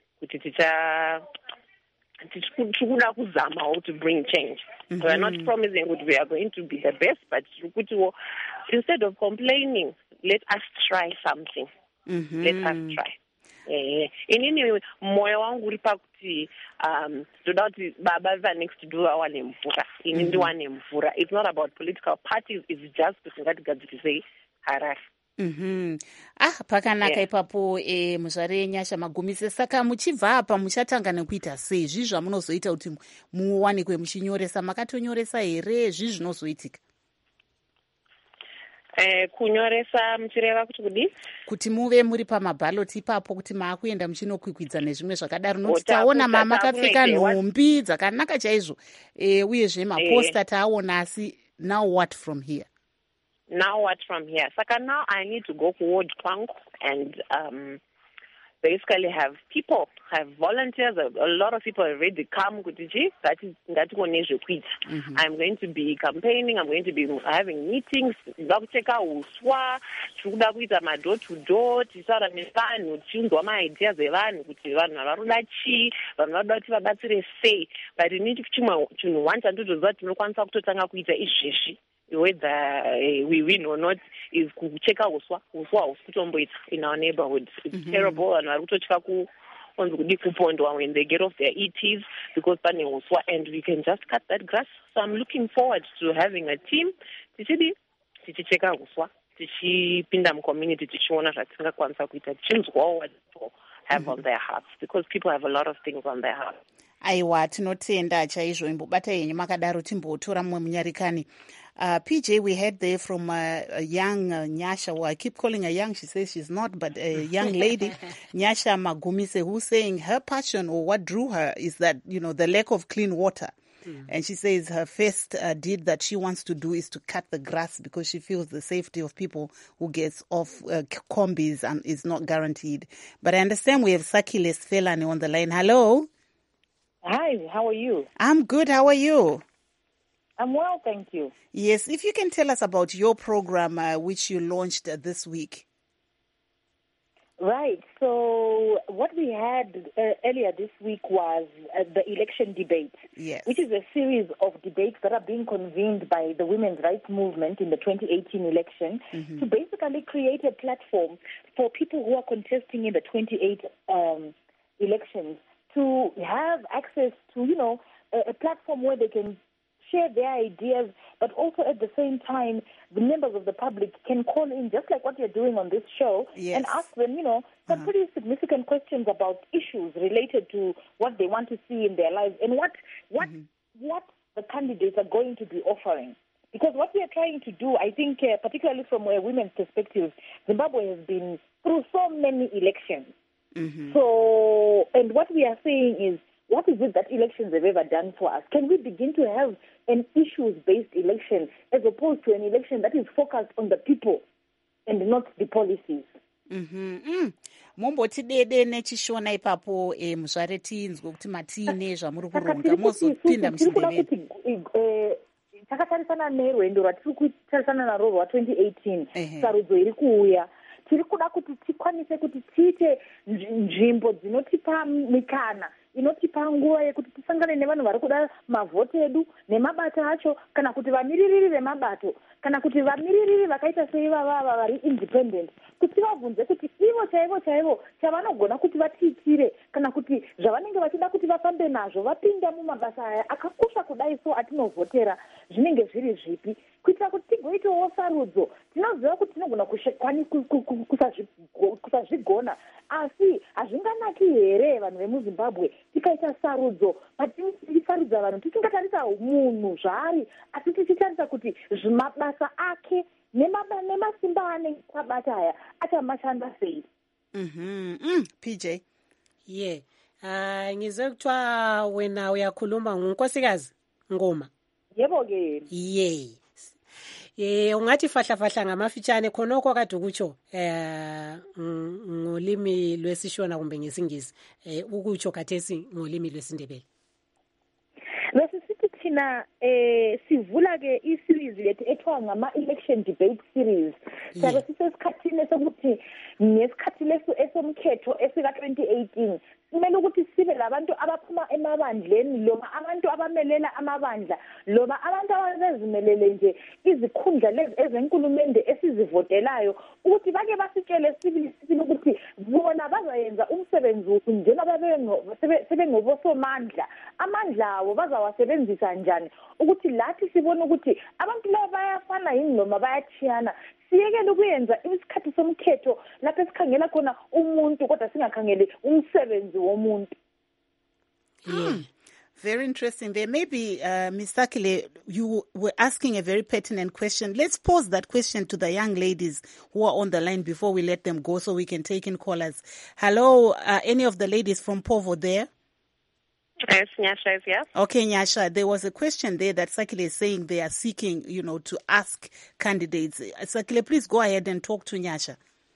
tichikuda kuzamawo to bring change. We are not promising that we are going to be the best, but instead of complaining, let us try something. Let us try. Inini moyo wangu uri pakuti ndoda kuti baba next door awane mvura ini ndiwane mvura. It's not about political parties, it's just kuti ngatigadzirise Harare. Pakanaka ipapo muzvare Nyasha Magumise. Saka muchibva apa muchatanga nekuita sei? Zvii zvamunozoita kuti muwanikwe muchinyoresa? Makatonyoresa here? Zvii zvinozoitika? Kunyoresa muchireva kuti kudi kuti muve muri pamabhaloti ipapo kuti maakuenda muchinokwikwidza nezvimwe zvakadaro. Noti taona makapfeka nhumbi dzakanaka chaizvo uyezve maposta taona, asi now what from here? Saka now I need to go forward kwangu and basically have volunteers. A lot of people already come kutiji ngatikone zvekuita. I'm going to be campaigning, I'm going to be having meetings, kucheka uswa, tikuda kuita door to door, tisaura nevanhu, tichiunzwa maideas evanhu kuti vanhu varoda chii, vanhu varoda kuti vabatsire sei. But inini chimwe chinhu one chandinoziva kuti tinokwanisa kutotanga kuita izvezvi, whether we win or not, is kucheka uswa hausi kutomboita in our neighborhood. It's terrible. Vanhu vari kutotya kupondwa when they get off their ETs because pane uswa, and we can just cut that grass. So I'm looking forward to having a team tichicheka uswa, tichipinda mucommunity, tichiona zvatingakwanisa kuita, tichinzwawo have on their hearts, because people have a lot of things on their hearts. Aiwa, tinotenda chaizvo imbobata yenyu makadaro timbotora mumwe munyarikani. PJ, we heard there from a young Nyasha, who I keep calling her young, she says she's not, but a young lady, Nyasha Magumise, who's saying her passion or what drew her is that, the lack of clean water. And she says her first deed that she wants to do is to cut the grass because she feels the safety of people who gets off combis and is not guaranteed. But I understand we have Sakile Sfelani on the line. Hello. Hi, how are you? I'm good. How are you? I'm well, thank you. Yes, if you can tell us about your program, which you launched this week. Right. So what we had earlier this week was the election debate, yes, which is a series of debates that are being convened by the women's rights movement in the 2018 election to basically create a platform for people who are contesting in the 28 elections to have access to, a platform where they can share their ideas, but also at the same time, the members of the public can call in, just like what you're doing on this show, and ask them, some pretty significant questions about issues related to what they want to see in their lives and what the candidates are going to be offering. Because what we are trying to do, I think, particularly from a women's perspective, Zimbabwe has been through so many elections. So, and what we are saying is, what is it that elections have ever done for us? Can we begin to have an issues-based election as opposed to an election that is focused on the people and not the policies? Momboti dede nechishona ipapo muzvare tinzwe kuti matine zvamuri kuronga mozopinda muchindeveni. Takatarisana nerwendo rwatiri kutarisana narwo rwa2018 sarudzo iri kuuya. Tiri kuda kuti tikwanise kuti tiite nzvimbo dzinotipa mikana, inotipa nguva yekuti tisangane nevanhu vari kuda mavhoti edu nemabato acho, kana kuti vamiririri vemabato, kana kuti vamiririri vakaita seivavava vari independent, kuti vabvunze kuti ivo chaivo chavanogona kuti vatiitire, kana kuti zvavanenge vachida kuti vafambe nazvo vapinda mumabasa aya akakosha kudai so atinovhotera zvinenge zviri zvipi, kuitira kuti tigoitawo sarudzo. Tinoziva kuti tinogona kusazvigona, asi hazvinganaki here vanhu vemuzimbabwe tikaita sarudzo, patisarudza vanhu tisingatarisa munhu zvaari, asi tichitarisa kuti mabasa ake nemasimba anenge abata aya achamashanda sei. PJ. Ngizwe kuthiwa wena uyakhuluma ngunkosikazi Ngoma. Yebo ke. Ungathi fahla ngamafitshane khonokho kade ukutsho ngolimi lwesishona kumbe ngesingisi ukutsho khathesi ngolimi lwesindebele. Lesisithi thina sivula ke i-series lethu ethiwa ngama-election debate series. Sabe sisesikhathini sokuthi ngesikhathi leso esomkhetho esika-2018 kumele ukuthi sibe labantu abaphuma emabandleni, loma abantu abamelela amabandla, loma abantu abazimelele nje izikhundla lezi ezenkulumende esizivotelayo, ukuthi bake basitshele sibili ukuthi bona bazayenza umsebenzi njengoba sebengobosomandla, amandla abo bazawasebenzisa njani, ukuthi lathi sibone ukuthi abantu laba bayafana yini noma bayachiyana. Siyekele ukuyenza isikhathi somkhetho lapho esikhangela khona umuntu kodwa singakhangeli umsebenzi womuntu. Very interesting. There may be, Ms. Sakile, you were asking a very pertinent question. Let's pose that question to the young ladies who are on the line before we let them go so we can take in callers. Hello, any of the ladies from Povo there? Yes, Nyasha is here. Okay, Nyasha, there was a question there that Sakile is saying they are seeking, to ask candidates. Sakile, please go ahead and talk to Nyasha.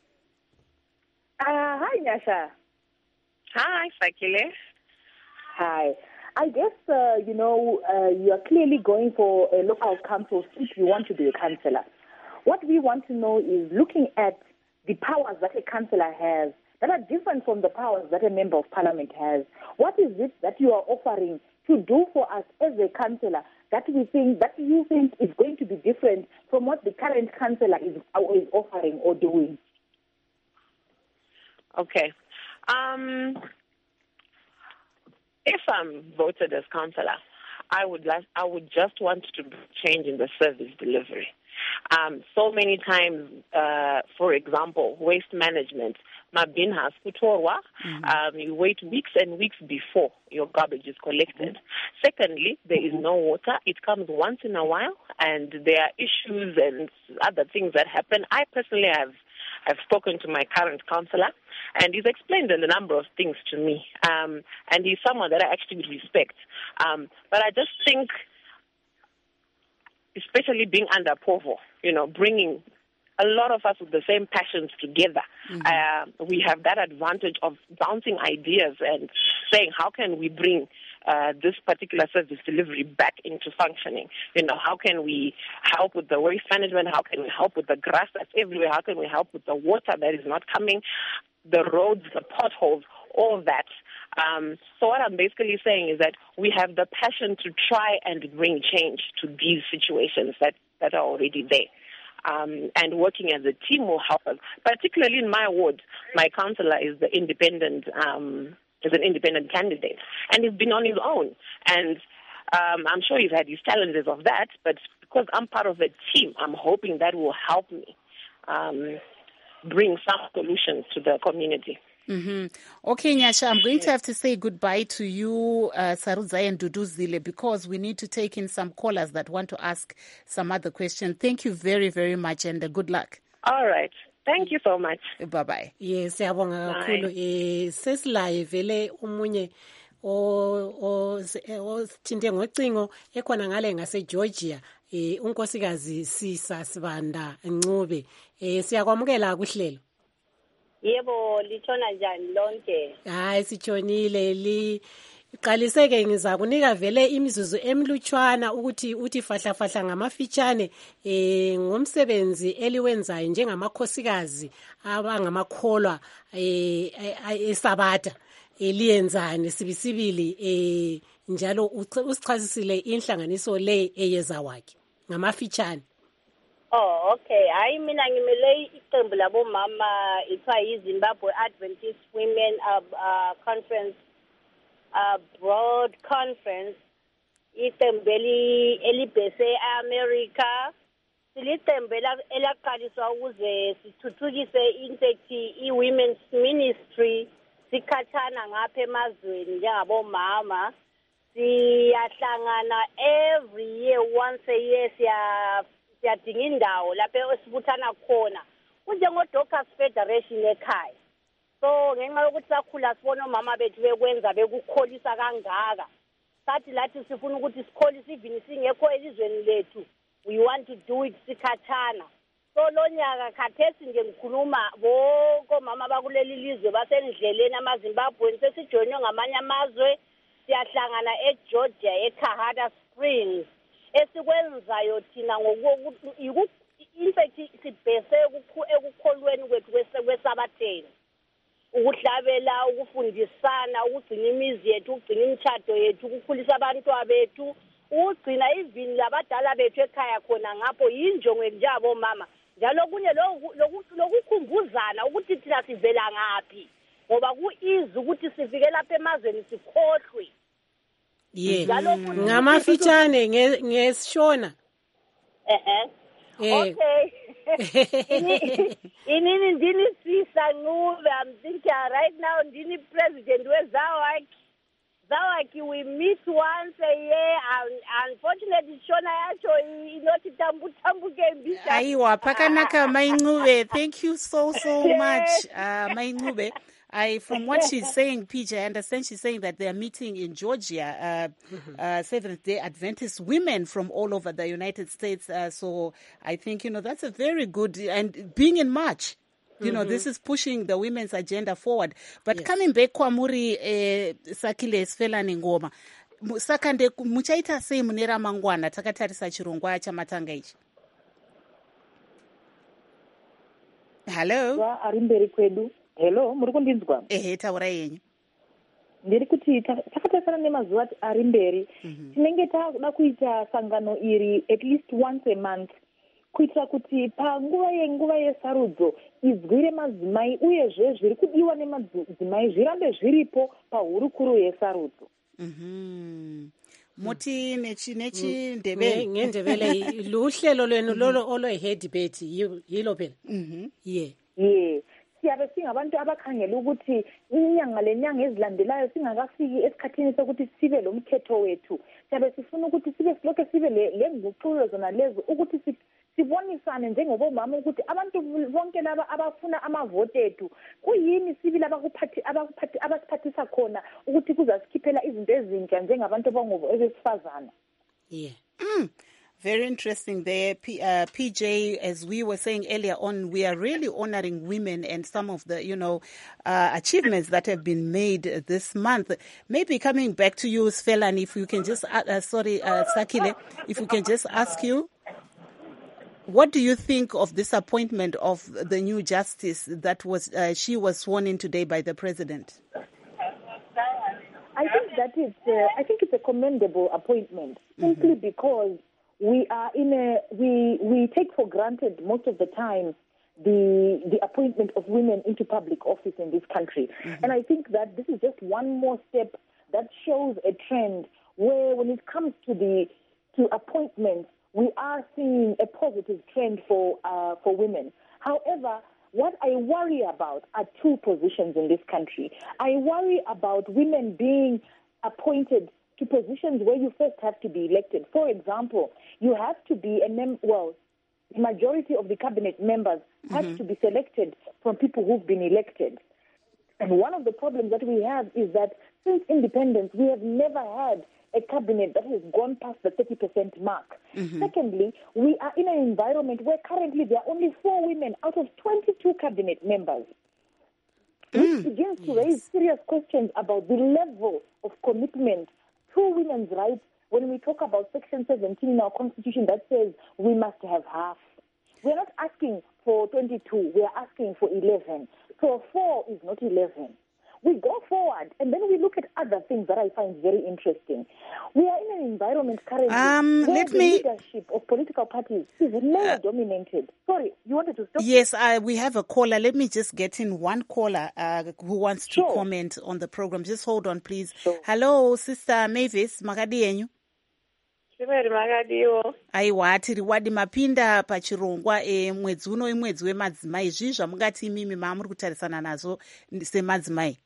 Hi, Nyasha. Hi, Sakile. Hi. I guess, you are clearly going for a local council seat. You want to be a councillor. What we want to know is, looking at the powers that a councillor has that are different from the powers that a member of parliament has, what is it that you are offering to do for us as a councillor that you think is going to be different from what the current councillor is offering or doing? Okay. If I'm voted as councillor, I would just want to change in the service delivery. So many times, for example, waste management, mabinhas kutorwa, you wait weeks and weeks before your garbage is collected. Secondly, there is no water. It comes once in a while, and there are issues and other things that happen. I personally I've spoken to my current councillor, and he's explained a number of things to me. And he's someone that I actually respect. But I just think, especially being under POVO, bringing a lot of us with the same passions together, we have that advantage of bouncing ideas and saying, how can we bring this particular service delivery back into functioning? How can we help with the waste management? How can we help with the grass that's everywhere? How can we help with the water that is not coming? The roads, the potholes, all that. So what I'm basically saying is that we have the passion to try and bring change to these situations that are already there. And working as a team will help us. Particularly in my ward, my councillor is the independent, is an independent candidate, and he's been on his own. And I'm sure he's had his challenges of that, but because I'm part of a team, I'm hoping that will help me bring some solutions to the community. Okay, Nyasha, I'm going to have to say goodbye to you, Sarudza and Duduzile, because we need to take in some callers that want to ask some other questions. Thank you very, very much, and good luck. All right. Thank you so much. Bye-bye. Yes, siyabonga kakhulu. Sesilaye vele umunye othinte ngocingo ekhona ngale ngase-Georgia, unkosikazi Sisa Sibanda Ncube. Siyakwamukela kuhlelo. Yebo, litshona njani lonke? Hayi, sitshonile. Liqaliseke ngizakunika vele imizuzu emlutshwana ukuthi uthi fahla ngamafitshane ngomsebenzi eliwenzayo njengamakhosikazi abangamakholwa eSabatha eliyenzani sibisibili njalo usichazisile inhlanganiso le eyeza wakhe ngamafitshane. Oh, okay. Hayi mina ngimele iqembu labomama ithiwa yiZimbabwe Adventist Women Conference, Broad Conference, iqembu elibhese e-America. Siliqembu elaqaliswa ukuze sithuthukise intethi i-women's ministry sikhathana ngapha emazweni njengabomama. Siyahlangana every year, once a year, siyadinga indawo lapho esibuthana khona kunjengo-Doctors Federation ekhaya. So ngenxa yokuthi sakhula sibona omama bethu bekwenza bekukholisa kangaka, sathi lathi sifuna ukuthi sikholise even singekho elizweni lethu, we want to do it sikhathana. So lo nyaka khathesi nje ngikhuluma bonke omama bakuleli lizwe basendleleni amaZimbabwe sesijoyinwe ngamanye amazwe, siyahlangana eGeorgia eKahada Springs. Esikwenzayo thina in fact sibhese ekukholweni kwethu kwesabatheni, ukuhlabela, ukufundisana, ukugcina imizi yethu, ukugcina imishado yethu, ukukhulisa abantwana bethu, ukugcina even labadala bethu ekhaya khona ngapho yinjongo njalo mama. Njalo kunye lokukhumbuzana ukuthi thina sivela ngaphi, ngoba ku-easy ukuthi sifike lapha emazweni sikhohlwe. Yeah. Ngamafitshane ngesishona. Okay. Inini ndini Sisa Ncube. I'm thinking right now ndini president weZawaki. Zawaki we meet once a year. Unfortunately Shona yacho inoti tambuke mbisha. Aiwa pakanaka Maincube. Thank you so much, Maincube. From what she's saying, PJ, I understand she's saying that they are meeting in Georgia, Seventh-day Adventist women from all over the United States. So I think, that's a very good, and being in March, this is pushing the women's agenda forward. But coming back, Kwamuri Sakile Sfelani Ngoma, Sakande muchaita sei munera mangwana takatarisa chirongwa chamatanga ichi. Hello. Arimberi kwedu. Hello, muri kundinzwa? Taura yenyu. Ndiri kuti takatarisa nemazuva ari mberi, tinenge takuda kuita sangano iri at least once a month, kuitira kuti panguva yesarudzo izwire madzimai uyezve zviri kudiwa nemadzimai zvirambe zviripo pahurukuru yesarudzo. Moti nechindebele. Ngendebele luhlelo lwenu lolo olo-head debate yilo phela. Yeah. Siyabe singabantu abakhangela ukuthi inyanga lenyanga ezilandelayo singakafiki esikhathini sokuthi sibe lo mkhetho wethu. Siyabe sifuna ukuthi silokhu sibe le nguqulo zona lezo ukuthi sibonisane njengobomama ukuthi abantu bonke laba abafuna amavote ethu kuyini sibili abasiphathisa khona ukuthi kuzasikhiphela izinto ezintsha njengabantu abesifazana. Very interesting there, PJ. As we were saying earlier on, we are really honoring women and some of the, achievements that have been made this month. Maybe coming back to you, Svelani, if you can just, Sakile, if we can just ask you, what do you think of this appointment of the new justice that she was sworn in today by the president? I think it's a commendable appointment, simply because we are we take for granted most of the time the appointment of women into public office in this country. And I think that this is just one more step that shows a trend where when it comes to appointments, we are seeing a positive trend for women. However, what I worry about are two positions in this country. I worry about women being appointed to positions where you first have to be elected. For example, you have to be the majority of the cabinet members have to be selected from people who've been elected. And one of the problems that we have is that since independence, we have never had a cabinet that has gone past the 30% mark. Secondly, we are in an environment where currently there are only 4 women out of 22 cabinet members. This begins to raise serious questions about the level of commitment to women's rights when we talk about Section 17 in our Constitution that says we must have half. We're not asking for 22, we're asking for 11. So 4 is not 11. We go forward, and then we look at other things that I find very interesting. We are in an environment currently where the leadership of political parties is male-dominated. Sorry, you wanted to stop? Yes, we have a caller. Let me just get in one caller who wants to comment on the program. Just hold on, please. Hello, Sister Mavis, makadi yenyu? Chimeri makadiwo. Aiwa, tiri wadi mapinda pachirongwa mwedzi uno imwedzi wemadzimai. Zvii zvamungati imimi maamuri kutarisana nazo semadzimai?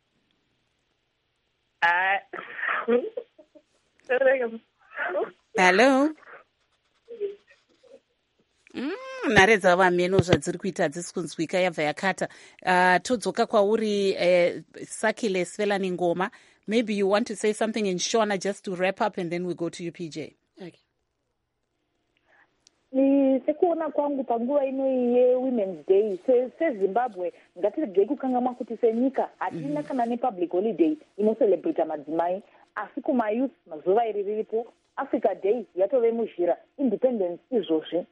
Hello? Nhare dzavameno zvadziri kuita hadzisi kunzwika yabva yakata. Todzoka kwauri Sakile Svelani Ngoma. Maybe you want to say something in Shona just to wrap up and then we go to you, PJ. Okay. Sekuona kwangu panguva ino ye-Women's Day seZimbabwe ngatirege kukangama kuti senyika hatina kana ne-public holiday inocelebrate madzimai, asi kumayouth mazuva iri riripo, Africa Day yatove muzhira, independence izvozvi.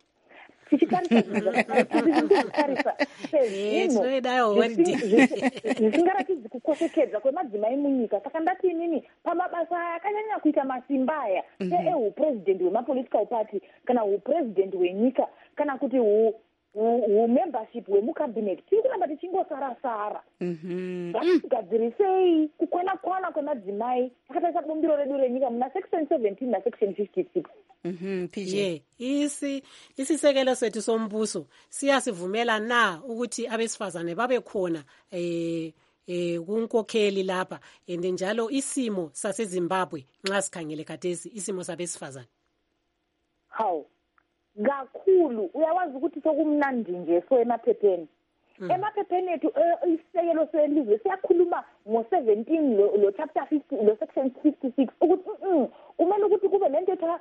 Zvisingaratidzi kukoshekedza kwemadzimai munyika. Saka ndati inini pamabasa akanyanya kuita masimba aya seupresident wemapolitical party kana upresident wenyika kana kuti membership wemucabinet tiri kuramba tichingosara-sara. Ngatigadzirisei kukwana kwemadzimai takatarisa bumbiro redu renyika muna section 17 nasection 56. PJ. Isisekelo sethu sombuso siyasivumela na ukuthi abesifazane babe khona kunkokheli lapha and njalo isimo saseZimbabwe nxa sikhangele khathesi isimo sabesifazane. How? Kakhulu uyawazi ukuthi sokumnandi nje so emaphepheni. Emaphepheni ethu isisekelo selizwe siyakhuluma ngo-17 lo chapter 50 lo section 56 ukuthi kumele ukuthi kube lento etha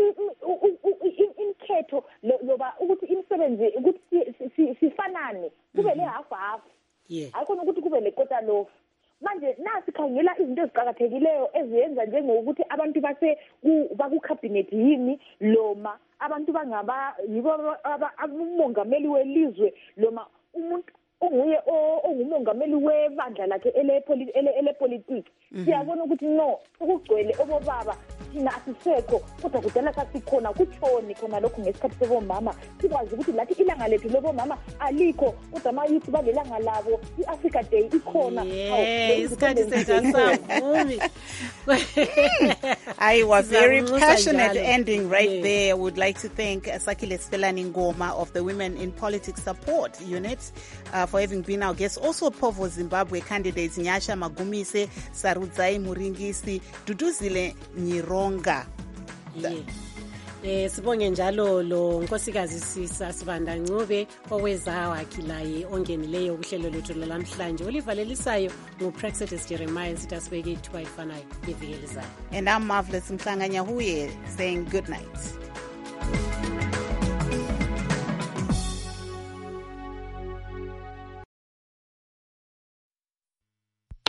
inketho loba ukuthi imisebenzi ukuthi sifanane kube le half ayikhona ukuthi kube le quarter loaf. Manje nasikhangela izinto eziqhakathekileyo eziyenza njengokuthi abantu baku-cabinet yini loma abantu bangaba yibo umongameli welizwe loma umuntu onguye ongumongameli webandla lakhe elepolitiki siyabona ukuthi no ukugcwele obobaba thina asisekho kodwa kudala sasikhona kutshoni khona lokho ngesikhathi sebomama sikwazi ukuthi lathi ilanga lethu lebomama alikho kodwa ama-youth balelanga labo i-Africa Day ikhona. Isikhathi sesasavumi. I was very passionate ending right there. I would like to thank Sakile Sfelani Ngoma of the Women in Politics Support Unit for having been our guest. Also Povo Zimbabwe candidates Nyasha Magumise, Sarudzai Muringisi, Duduzile Nyironga. Sibonge njalo lo nkosikazi Sibanda Ncube owezawakhilaye ongenileyo kuhlelo lethu lamhlanje olivalelisayo nguPraxetis Jeremiah sitasibeke ithuba ifanayo iviki elizayo. And I'm Marvelous Mhlanganya Huye saying good night.